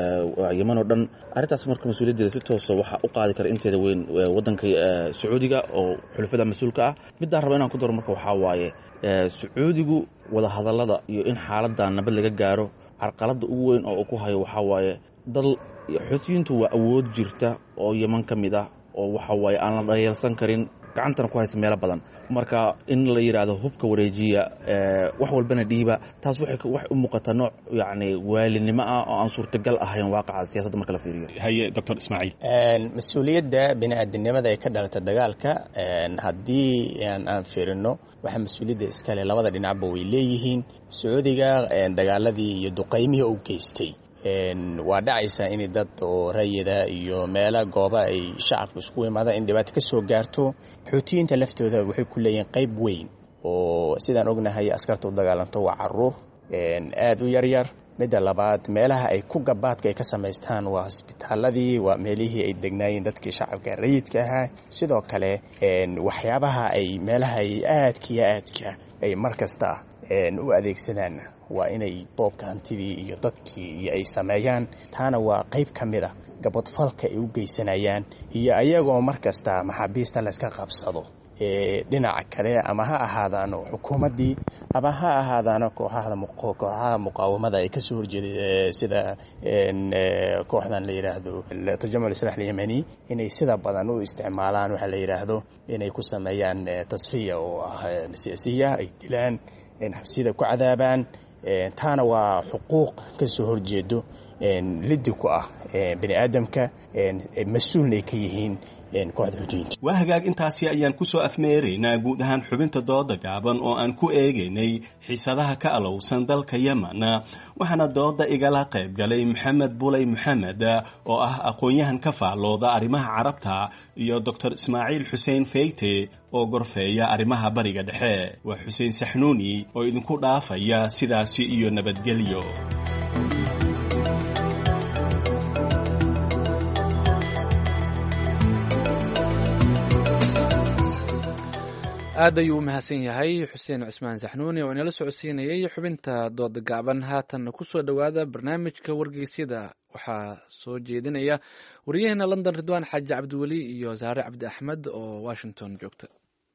yemen oo dhan. arrintaas marka mas-uuliyaddeeda si toosa waxaa u qaadi kara inteeda weyn waddanka sacuudiga oo xulafada mas-uulka ah. middaan raba inaan ku daro marka waxaa waaye sacuudigu wadahadallada iyo in xaaladda nabad laga gaaro carqaladda ugu weyn oo uu ku hayo waxaa waaye dal xuutiyiintu waa awood jirta oo yemen ka mid ah oo waxa waaye aan la dhayeelsan karin gacantana ku haysa meelo badan marka in la yidhaahdo hubka wareejiya wax walbana dhiiba taas waxay u muuqataa nooc yacni waalinimo ah oo aan suurtagal ahayn waaqaca siyaasadda marka la fiiriyo. haye doctor Ismaaciil. mas-uuliyadda bini'aadanimada ee ka dhalata dagaalka haddii aan fiirino waxa mas-uuliyadda iskale labada dhinacba way leeyihiin. Sacuudiga dagaaladii iyo duqaymihii uu geystay waa dhacaysaa in dad oo rayida iyo meelo gooba ay shacabku isku yimaadaan in dhibaato ka soo gaarto. xuutiyiinta laftooda waxay ku leeyihiin qayb weyn oo sidaan ognahay askarta u dagaalanto waa caruur aad u yaryar. midda labaad meelaha ay ku gabaadka ay ka samaystaan waa hosbitaaladii, waa meelihii ay degnaayeen dadkii shacabka rayidka ahaa. sidoo kale waxyaabaha ay meelaha ay aadka iyo aadka ay mar kasta u adeegsadaan waa inay boobka hantidii iyo dadkii iyo ay sameeyaan. taana waa qayb ka mid a gabadfalka ay u geysanayaan iyo ayagoo mar kasta maxaabiista layska qabsado dhinaca kale ama ha ahaadaano xukuumaddii ama ha ahaadaano kooxaha muqaawamada ay kasoo horjeeday sida kooxdan la yidhaahdo tajamuc islaax alyamani inay sida badan u isticmaalaan waxa la yidhaahdo inay ku sameeyaan tasfiya oo ah siyaasiya ay dilaan xabsiyada ku cadaabaan. taana waa xuquuq ka soo horjeedo liddi ku ah bini aadamka mas-uulna ay ka yihiin kooxda xuutiyiinta. waa hagaag intaasi ayaan ku soo afmeeraynaa guud ahaan xubinta dooda gaaban oo aan ku eegaynay xiisadaha ka alowsan dalka Yemen. waxaana dooda igala qayb galay Maxamed Bulay Maxamed oo ah aqoon-yahan ka faallooda arrimaha carabta iyo doctor Ismaaciil Xuseen Feyte oo gorfeeya arrimaha bariga dhexe. waa Xuseen Saxnuuni oo idinku dhaafaya sidaasi iyo nabadgelyo. aad ayuu u mahadsan yahay xuseen cusmaan saxnuuni oo inala socodsiinayay xubinta dooda gaaban. haatan ku soo dhowaada barnaamijka wargeysyada waxaa soo jeedinaya wariyaheena london ridwaan xaaji cabdiweli iyo saare cabdi axmed oo washington joogta.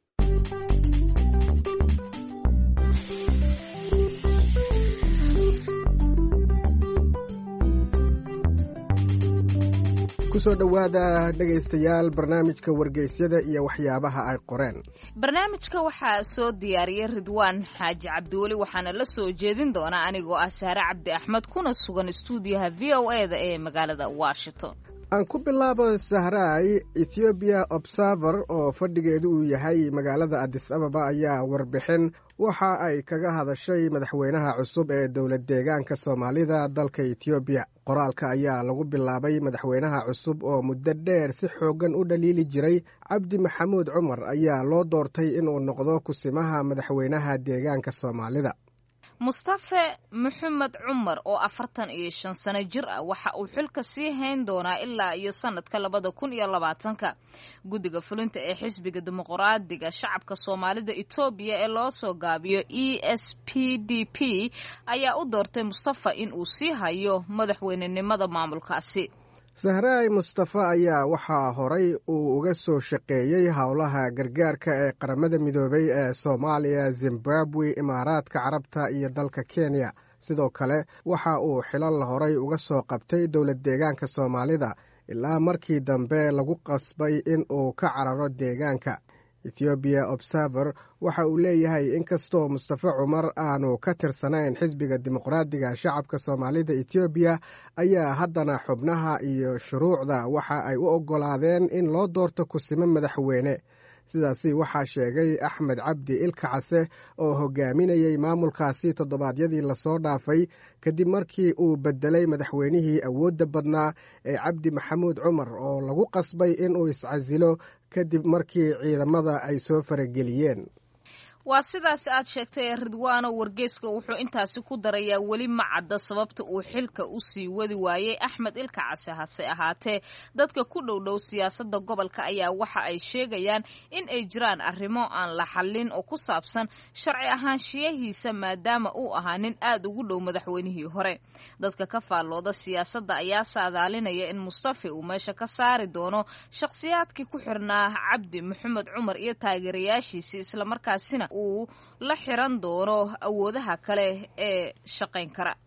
kusoo dhowaada dhegaystayaal barnaamijka wargeysyada iyo waxyaabaha ay qoreen. barnaamijka waxaa soo diyaariyay ridwaan xaaji cabdiweli waxaana la soo jeedin doonaa anigoo ah saare cabdi axmed kuna sugan stuudiyaha v o e da ee magaalada washington. aan ku bilaabo sahraay. ethiopiya observer oo fadhigeedu uu yahay magaalada addis ababa ayaa warbixin waxa ay kaga hadashay madaxweynaha cusub ee dowlad deegaanka soomaalida dalka etoobiya. qoraalka ayaa lagu bilaabay madaxweynaha cusub oo muddo dheer si xooggan u dhaliili jiray cabdi maxamuud cumar ayaa loo doortay inuu noqdo kusimaha madaxweynaha deegaanka soomaalida. mustafe maxamed cumar oo afartan iyo shan sano jir ah waxa uu xilka sii hayn doonaa ilaa iyo sanadka labada kun iyo labaatanka. guddiga fulinta ee xisbiga dimuqraadiga shacabka soomaalida etoobiya ee loo soo gaabiyo e s p d p ayaa u doortay mustafa in uu sii hayo madaxweynenimada maamulkaasi. sahraay mustafa ayaa waxaa horay uu uga soo shaqeeyey howlaha gargaarka ee qaramada midoobay ee soomaaliya, zimbabwe, imaaraadka carabta iyo dalka kenya. sidoo kale waxa uu xilal horay uga soo qabtay dowlad deegaanka soomaalida ilaa markii dambe lagu qasbay in uu ka cararo deegaanka. ethiopiya observer waxa uu leeyahay inkastoo mustafe cumar aanu ka tirsanayn xisbiga dimuqraadiga shacabka soomaalida etoobiya ayaa haddana xubnaha iyo shuruucda waxa ay u oggolaadeen in loo doorto kusimo madaxweyne. sidaasi waxaa sheegay axmed cabdi ilkacase oo hogaaminayey maamulkaasi toddobaadyadii lasoo dhaafay kadib markii uu bedelay madaxweynihii awoodda badnaa ee cabdi maxamuud cumar oo lagu qasbay inuu iscasilo kadib markii ciidamada ay soo farageliyeen. waa sidaas aad sheegtay ridwaano. wargeyska wuxuu intaasi ku darayaa weli ma cadda sababta uu xilka u sii wadi waayey axmed ilkacase. hase ahaatee dadka ku dhowdhow siyaasadda gobolka ayaa waxa ay sheegayaan in ay jiraan arrimo aan la xallin oo ku saabsan sharci ahaanshiyahiisa maadaama uu ahaa nin aad ugu dhow madaxweynihii hore. dadka ka faallooda siyaasadda ayaa saadaalinaya in mustafe uu meesha ka saari doono shakhsiyaadkii ku xirnaa cabdi maxamed cumar iyo taageerayaashiisii islamarkaasina uu la xiran doono awoodaha kale ee shaqayn kara.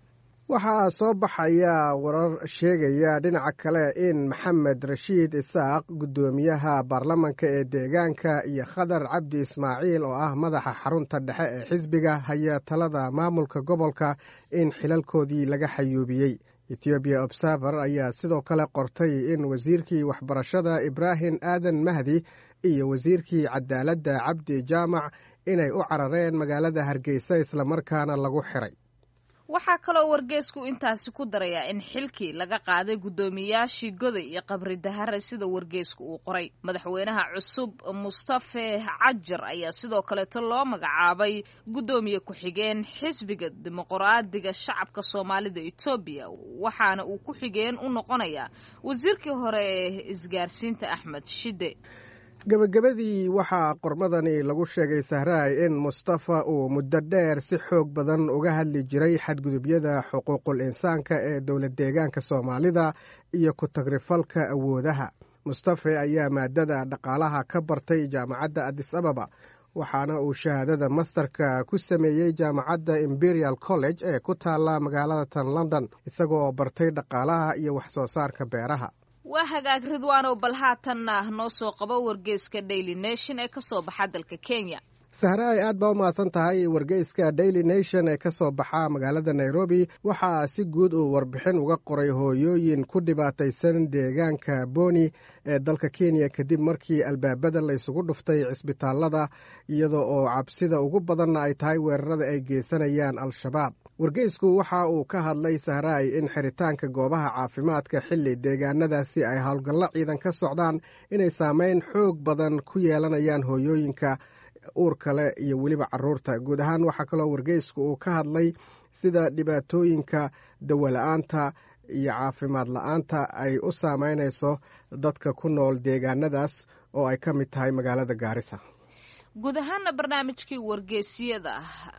waxaa soo baxaya warar sheegaya dhinaca kale in maxamed rashiid isaaq guddoomiyaha baarlamanka ee deegaanka iyo khadar cabdi ismaaciil oo ah madaxa xarunta dhexe ee xisbiga haya talada maamulka gobolka in xilalkoodii laga xayuubiyey ethiopiya observer ayaa sidoo kale qortay in wasiirkii waxbarashada ibraahim aadan mahdi iyo wasiirkii cadaaladda cabdi jaamac inay u carareen magaalada hargeysa islamarkaana lagu xiray waxaa kaloo wargeesku intaasi ku darayaa in xilkii laga qaaday guddoomiyaashii goday iyo qabri dahare sida wargeesku uu qoray madaxweynaha cusub mustafe cajar ayaa sidoo kaleeto loo magacaabay guddoomiye ku-xigeen xisbiga dimuqraadiga shacabka soomaalida etoobiya waxaana uu ku-xigeen u noqonayaa wasiirkii hore ee isgaarsiinta axmed shide gebagabadii waxaa qormadani lagu sheegay sahraay in mustafa uu muddo dheer si xoog badan uga hadli jiray xadgudubyada xuquuqul insaanka ee dowlad deegaanka soomaalida iyo ku-tagrifalka awoodaha mustafe ayaa maadada dhaqaalaha ka bartay jaamacadda adis ababa waxaana uu shahaadada mastarka ku sameeyey jaamacadda imperial college ee ku taalla magaalada tan london isagoo bartay dhaqaalaha iyo wax soo saarka beeraha waa hagaag ridwaanow bal haatanna noo soo qabo wargeyska daily nation ee ka soo baxa dalka kenya sahraay aad baa u mahadsan tahay wargeyska daily nation ee ka soo baxa magaalada nairobi waxaa si guud uu warbixin uga qoray hooyooyin ku dhibaataysan deegaanka boni ee dalka kenya kadib markii albaabada laysugu dhuftay cisbitaalada iyadoo oo cabsida ugu badanna ay tahay weerarada ay geysanayaan al-shabaab wargeysku waxa uu ka hadlay sahraay in xiritaanka goobaha caafimaadka xilli deegaanadaasi ay howlgallo ciidan ka socdaan inay saameyn xoog badan ku yeelanayaan hooyooyinka uur kale iyo weliba caruurta guud ahaan waxaa kaloo wargeysku uu ka hadlay sida dhibaatooyinka dawola-aanta iyo caafimaad la-aanta ay u saameynayso dadka ku nool deegaanadaas oo ay ka mid tahay magaalada gaarisa guud ahaana barnaamijkii wargeysiyada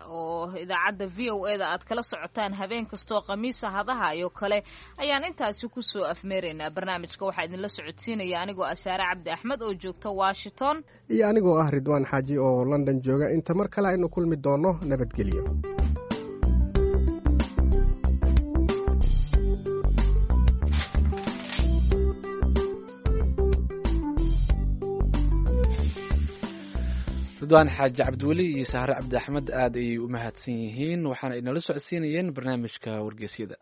oo idaacadda v o e da aad kala socotaan habeen kastoo khamiisa hadaha iyo kale ayaan intaasi ku soo afmeeraynaa barnaamijka waxaa idinla socodsiinaya anigoo ah saare cabdi axmed oo joogta washington iyo anigoo ah ridwaan xaaji oo london jooga inta mar kale aynu kulmi doonno nabadgelyo ridwaan xaaji cabdiweli iyo sahre cabdi axmed aad ayay u mahadsan yihiin waxaana inala socodsiinayeen barnaamijka wargeysyada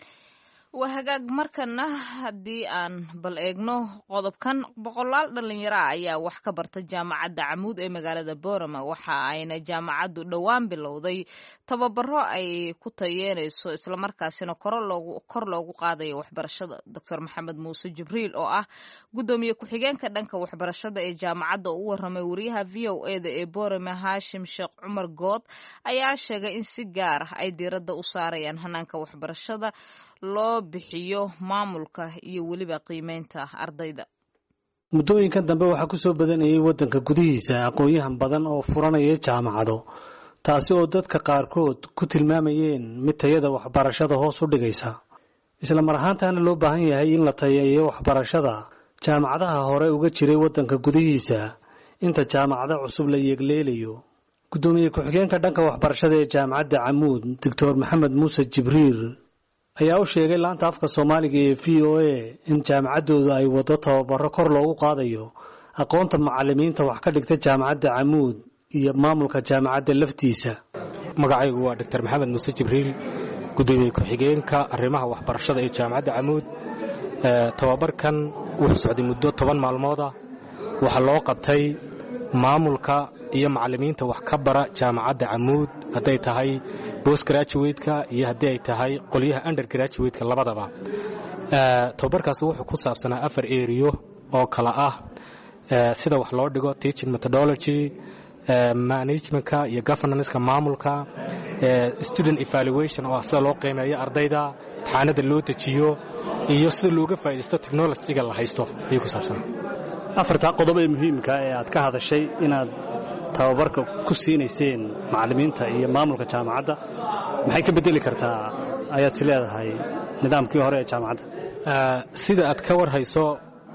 waa hagaag markana haddii aan bal eegno qodobkan boqolaal dhalinyaro ah ayaa wax ka barta jaamacadda camuud ee magaalada boorama waxa ayna jaamacaddu dhowaan bilowday tababaro ay ku tayeynayso islamarkaasina kor loogu qaadayo waxbarashada doctor maxamed muuse jibriil oo ah guddoomiye ku-xigeenka dhanka waxbarashada ee jaamacadda oo u waramay wariyaha v o e da ee boorama haashim sheekh cumar good ayaa sheegay in si gaar ah ay diiradda u saarayaan hanaanka waxbarashada loo bixiyo maamulka iyo weliba qiimeynta ardayda muddooyinkan dambe waxaa ku soo badanayay waddanka gudihiisa aqoon-yahan badan oo furanaya jaamacado taasi oo dadka qaarkood ku tilmaamayeen mid tayada waxbarashada hoos u dhigaysa isla mar ahaantaana loo baahan yahay in la tayeeyo waxbarashada jaamacadaha hore uga jiray waddanka gudihiisa inta jaamacado cusub la yeegleelayo guddoomiye ku-xigeenka dhanka waxbarashada ee jaamacadda camuud doctor maxamed muuse jibriil ayaa u sheegay laanta afka soomaaliga ee v o a in jaamacaddooda ay waddo tababaro kor loogu qaadayo aqoonta macalimiinta wax ka dhigta jaamacadda camuud iyo maamulka jaamacadda laftiisa magacaygu waa doctor maxamed muuse jibriil guddoomiye ku-xigeenka arrimaha waxbarashada ee jaamacadda camuud tababarkan wuxuu socday muddo toban maalmooda waxaa loo qabtay maamulka iyo macalimiinta wax ka bara jaamacadda camuud hadday tahay bost graduwateka iyo haddii ay tahay qolyaha under graduwateka labadaba tababarkaasi wuxuu ku saabsanaa afar eriyo oo kala ah sida wax loo dhigo teaching methodology managementka iyo governanceka maamulka student evaluation oo ah sida loo qiimeeyo ardayda imtixaanada loo dejiyo iyo sida looga faa'iidaysto technologyga la haysto ayuu ku saabsanaa afartaa qodob ee muhiimka ee aad ka hadashay inaad tababarka ku siinayseen macalimiinta iyo maamulka jaamacadda maxay ka bedeli kartaa ayaad si leedahay nidaamkii hore ee jaamacadda sida aad ka war hayso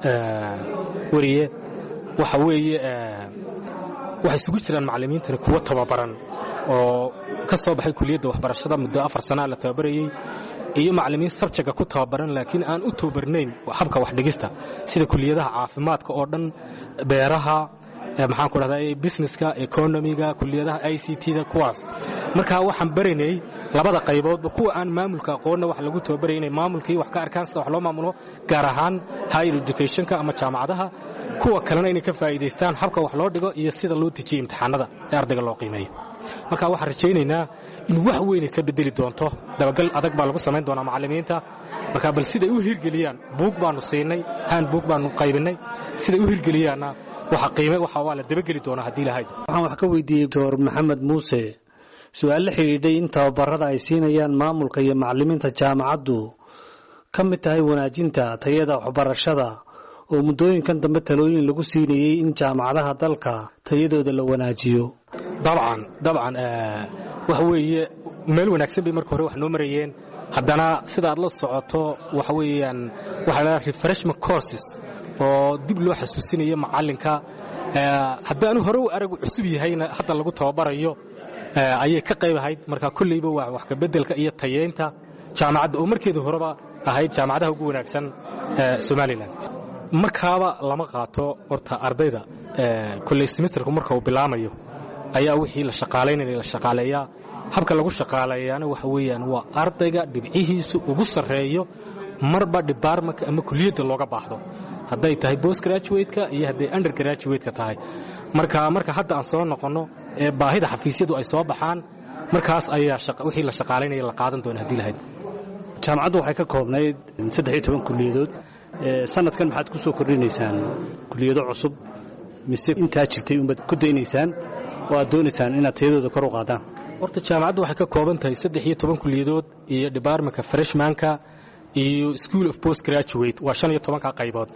wariye waxa weeye waxay isugu jiraan macalimiintani kuwo tababaran oo ka soo baxay kuliyadda waxbarashada muddo afar sana la tababarayay iyo macallimiin sabjaga ku tababaran laakiin aan u tababarnayn habka wax dhigista sida kuliyadaha caafimaadka oo dhan beeraha maxaan ku dhahdaa businesska economiga kuliyadaha I C T da kuwaas marka waxaan baranay labada qayboodba kuwa aan maamulka aqoonna wax lagu tababaray inay maamulkii wax ka arkaan sida wax loo maamulo gaar ahaan higher educationka ama jaamacadaha kuwa kalena inay ka faa'iidaystaan habka wax loo dhigo iyo sida loo dejiyo imtixaanada ee ardayga loo qiimeeyo marka waxaan rajaynaynaa in wax weyn ka bedeli doonto dabagal adag baa lagu samayn doonaa macallimiinta marka bal siday u hirgeliyaan buug baanu siinay haan buug baanu qaybinay siday u hirgeliyaana waxa qiime waxa waa la dabageli doonaa haddii lahayd waxaan wax ka weydiiyey doctor maxamed muuse su-aal la xidhiidhay in tababarada ay siinayaan maamulka iyo macallimiinta jaamacaddu ka mid tahay wanaajinta tayada waxbarashada oo muddooyinkan dambe talooyin lagu siinayey in jaamacadaha dalka tayadooda la wanaajiyo dabcan dabcan waxa weeye meel wanaagsan bay marka hore wax noo marayeen haddana sida aad la socoto waxa weeyaan waxa la refreshment courses oo dib loo xasuusinayo macallinka haddaanu hore u aragu cusub yahayna hadda lagu tababarayo ayay ka qayb ahayd marka kulleyba waa wax ka beddelka iyo tayeynta jaamacadda oo markeedu horeba ahayd jaamacadaha ugu wanaagsan Somaliland markaaba lama qaato horta ardayda kulley semesterku marka uu bilaamayo ayaa wixii la shaqaaleynayay la shaqaaleeyaa habka lagu shaqaaleeyana waxa weeyaan waa ardayga dhibcihiisu ugu sareeyo marba department ama kuliyadda looga baahdo hadday tahay post graduate-ka iyo hadday under graduate-ka tahay marka marka hadda aan soo noqono ee baahida xafiisyadu ay soo baxaan markaas ayaa wixii la shaqaaleynayay la qaadan doona haddii lahayd jaamacaddu waxay ka koobnayd saddex iyo toban kuliyadood sanadkan maxaad ku soo kordhinaysaan kuliyado cusub mise intaa jirtay unbaad ku daynaysaan oo aad doonaysaan inaad tayadooda kor u qaadaan horta jaamacaddu waxay ka kooban tahay saddex iyo toban kuliyadood iyo departmentka freshmanka iyo school of post graduate waa shan iyo tobanka qaybood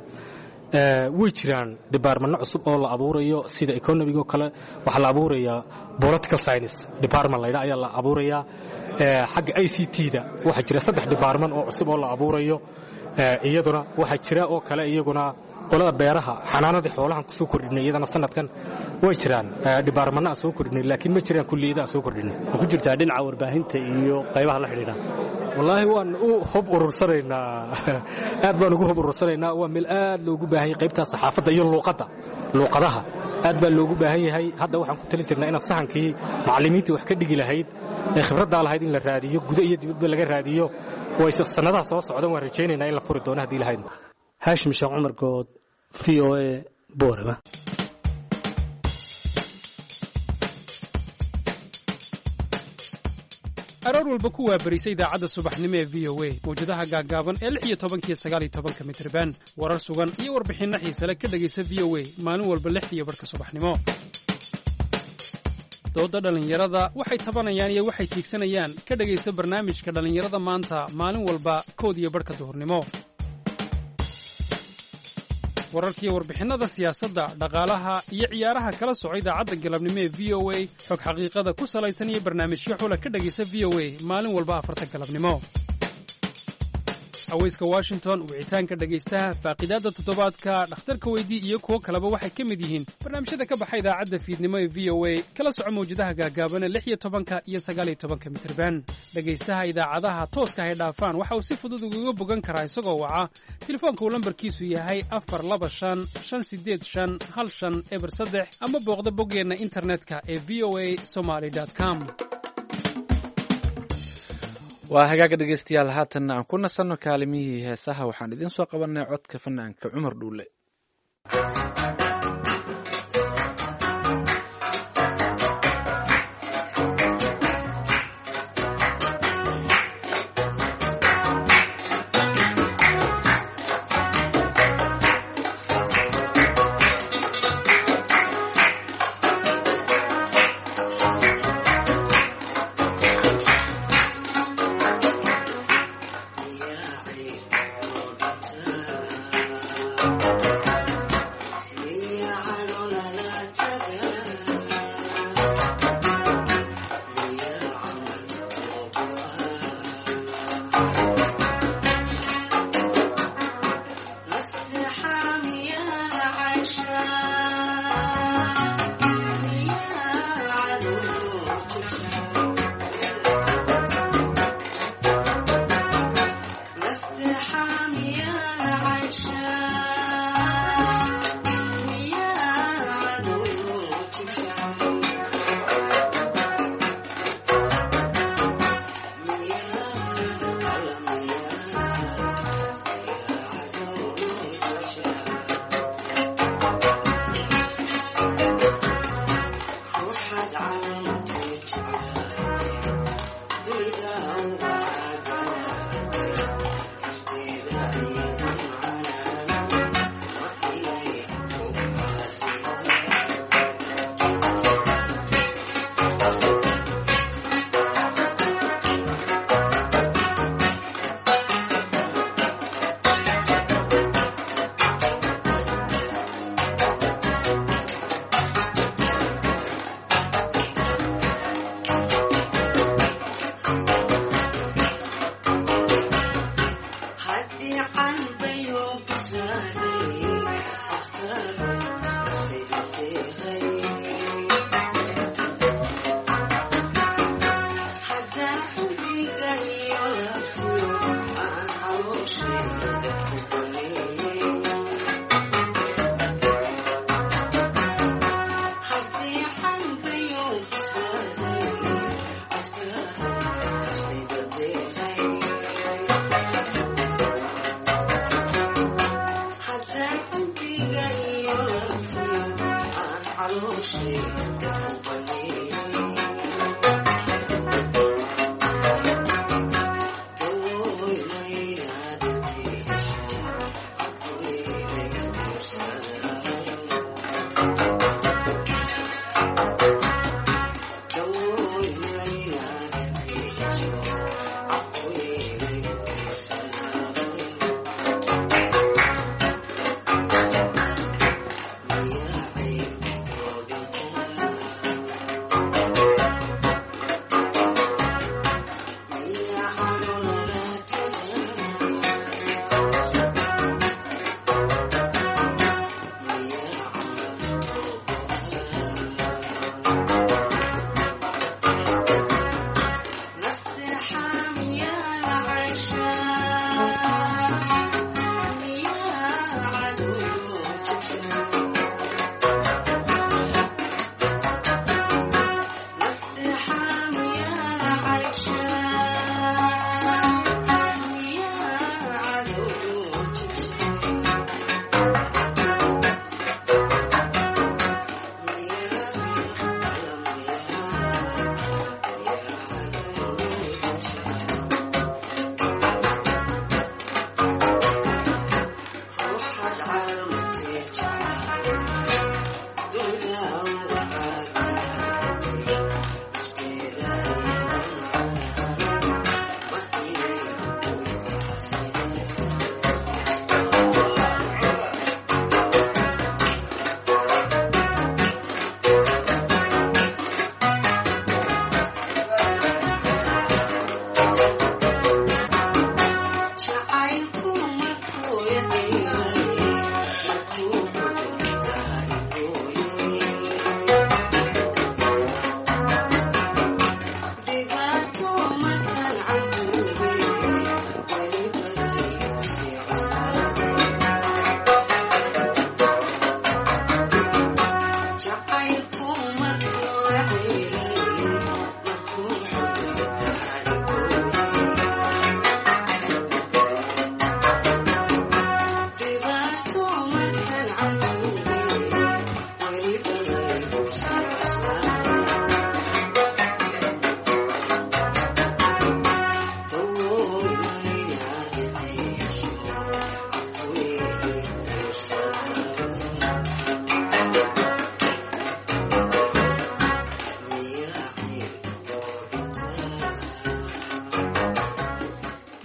way jiraan department cusub oo la abuurayo sida economic oo kale waxa la abuurayaa political science department la yiraahdo ayaa la abuurayaa xagga I C T da waxa jira saddex department oo cusub oo la abuurayo iyaduna waxa jira oo kale iyaguna qolada beeraha xanaanada xoolaha ku soo kordhinay iyadana sanadkan way jiraan department soo kordhinay laakiin ma jiraan kulliyada soo kordhinay ku jirtaa dhinaca warbaahinta iyo qaybaha la xiriira wallahi waan u hub urursanaynaa aad baan ugu hub urursanaynaa waa meel aad loogu baahan yahay qaybta saxaafadda iyo luqadda luqadaha aad baa loogu baahan yahay hadda waxaan ku talin jirnaa in sahankii macallimiinta wax ka dhigi lahayd ee khibradda lahayd in la raadiyo gudaha iyo dibadda laga raadiyo way sanadaha soo socdaan waan rajaynaynaa in la furi doono haddii lahayd Hashim Sheekh Umar Good V O A Boorama aroor walba ku waabarisay idaacadda subaxnimo ee v o a mawjadaha gaaggaaban ee lix iyo tobankiyo sagaal iyo tobanka mitirban warar sugan iyo warbixinno xiise le ka dhegaysa v o a maalin walba lixdiiyo barhka subaxnimo doodda dhallinyarada waxay tabanayaan iyo waxay tiigsanayaan ka dhegaysa barnaamijka dhallinyarada maanta maalin walba kood iyo barhka duhurnimo wararkiiyo warbixinnada siyaasadda dhaqaalaha iyo ciyaaraha kala soco idaacadda galabnimo ee v o a xog xaqiiqada ku salaysan iyo barnaamijyo xula ka dhegaysa v o a maalin walba afarta galabnimo haweyska washington wicitaanka dhegaystaha faaqidaadda toddobaadka dhakhtarka weydii iyo kuwo kaleba waxay ka mid yihiin barnaamijyada ka baxa idaacadda fiidnimo ee v o a kala soco mawjadaha gaagaaban ee lix iyo tobanka iyo sagaal iyo tobanka mitirban dhegaystaha idaacadaha tooska hay dhaafaan waxa uu si fudud ugaga bogan karaa isagoo waca telefoonka uu lambarkiisu yahay afar laba shan shan sideed shan hal shan eber saddex ama booqda boggeenna internetka ee v o a somaly com waa hagaaga dhegaystayaal haatanna aan ku nasanno kaalimihii heesaha waxaan idiin soo qabannay codka fanaanka cumar dhuule Thank you.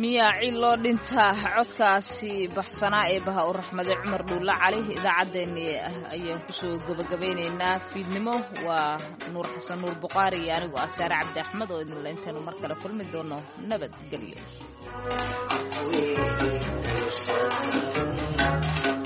miyaa cil loo dhintaa codkaasi baxsanaa ee baha u raxmaday cumar dhuulla cali idaacaddeenii ayaan kusoo gabagabeynaynaa fiidnimo waa nuur xasan nuur buqaari iyo anigoo ah saare cabdi axmed oo idinla intaanu mar kale kulmi doono nabadgelyo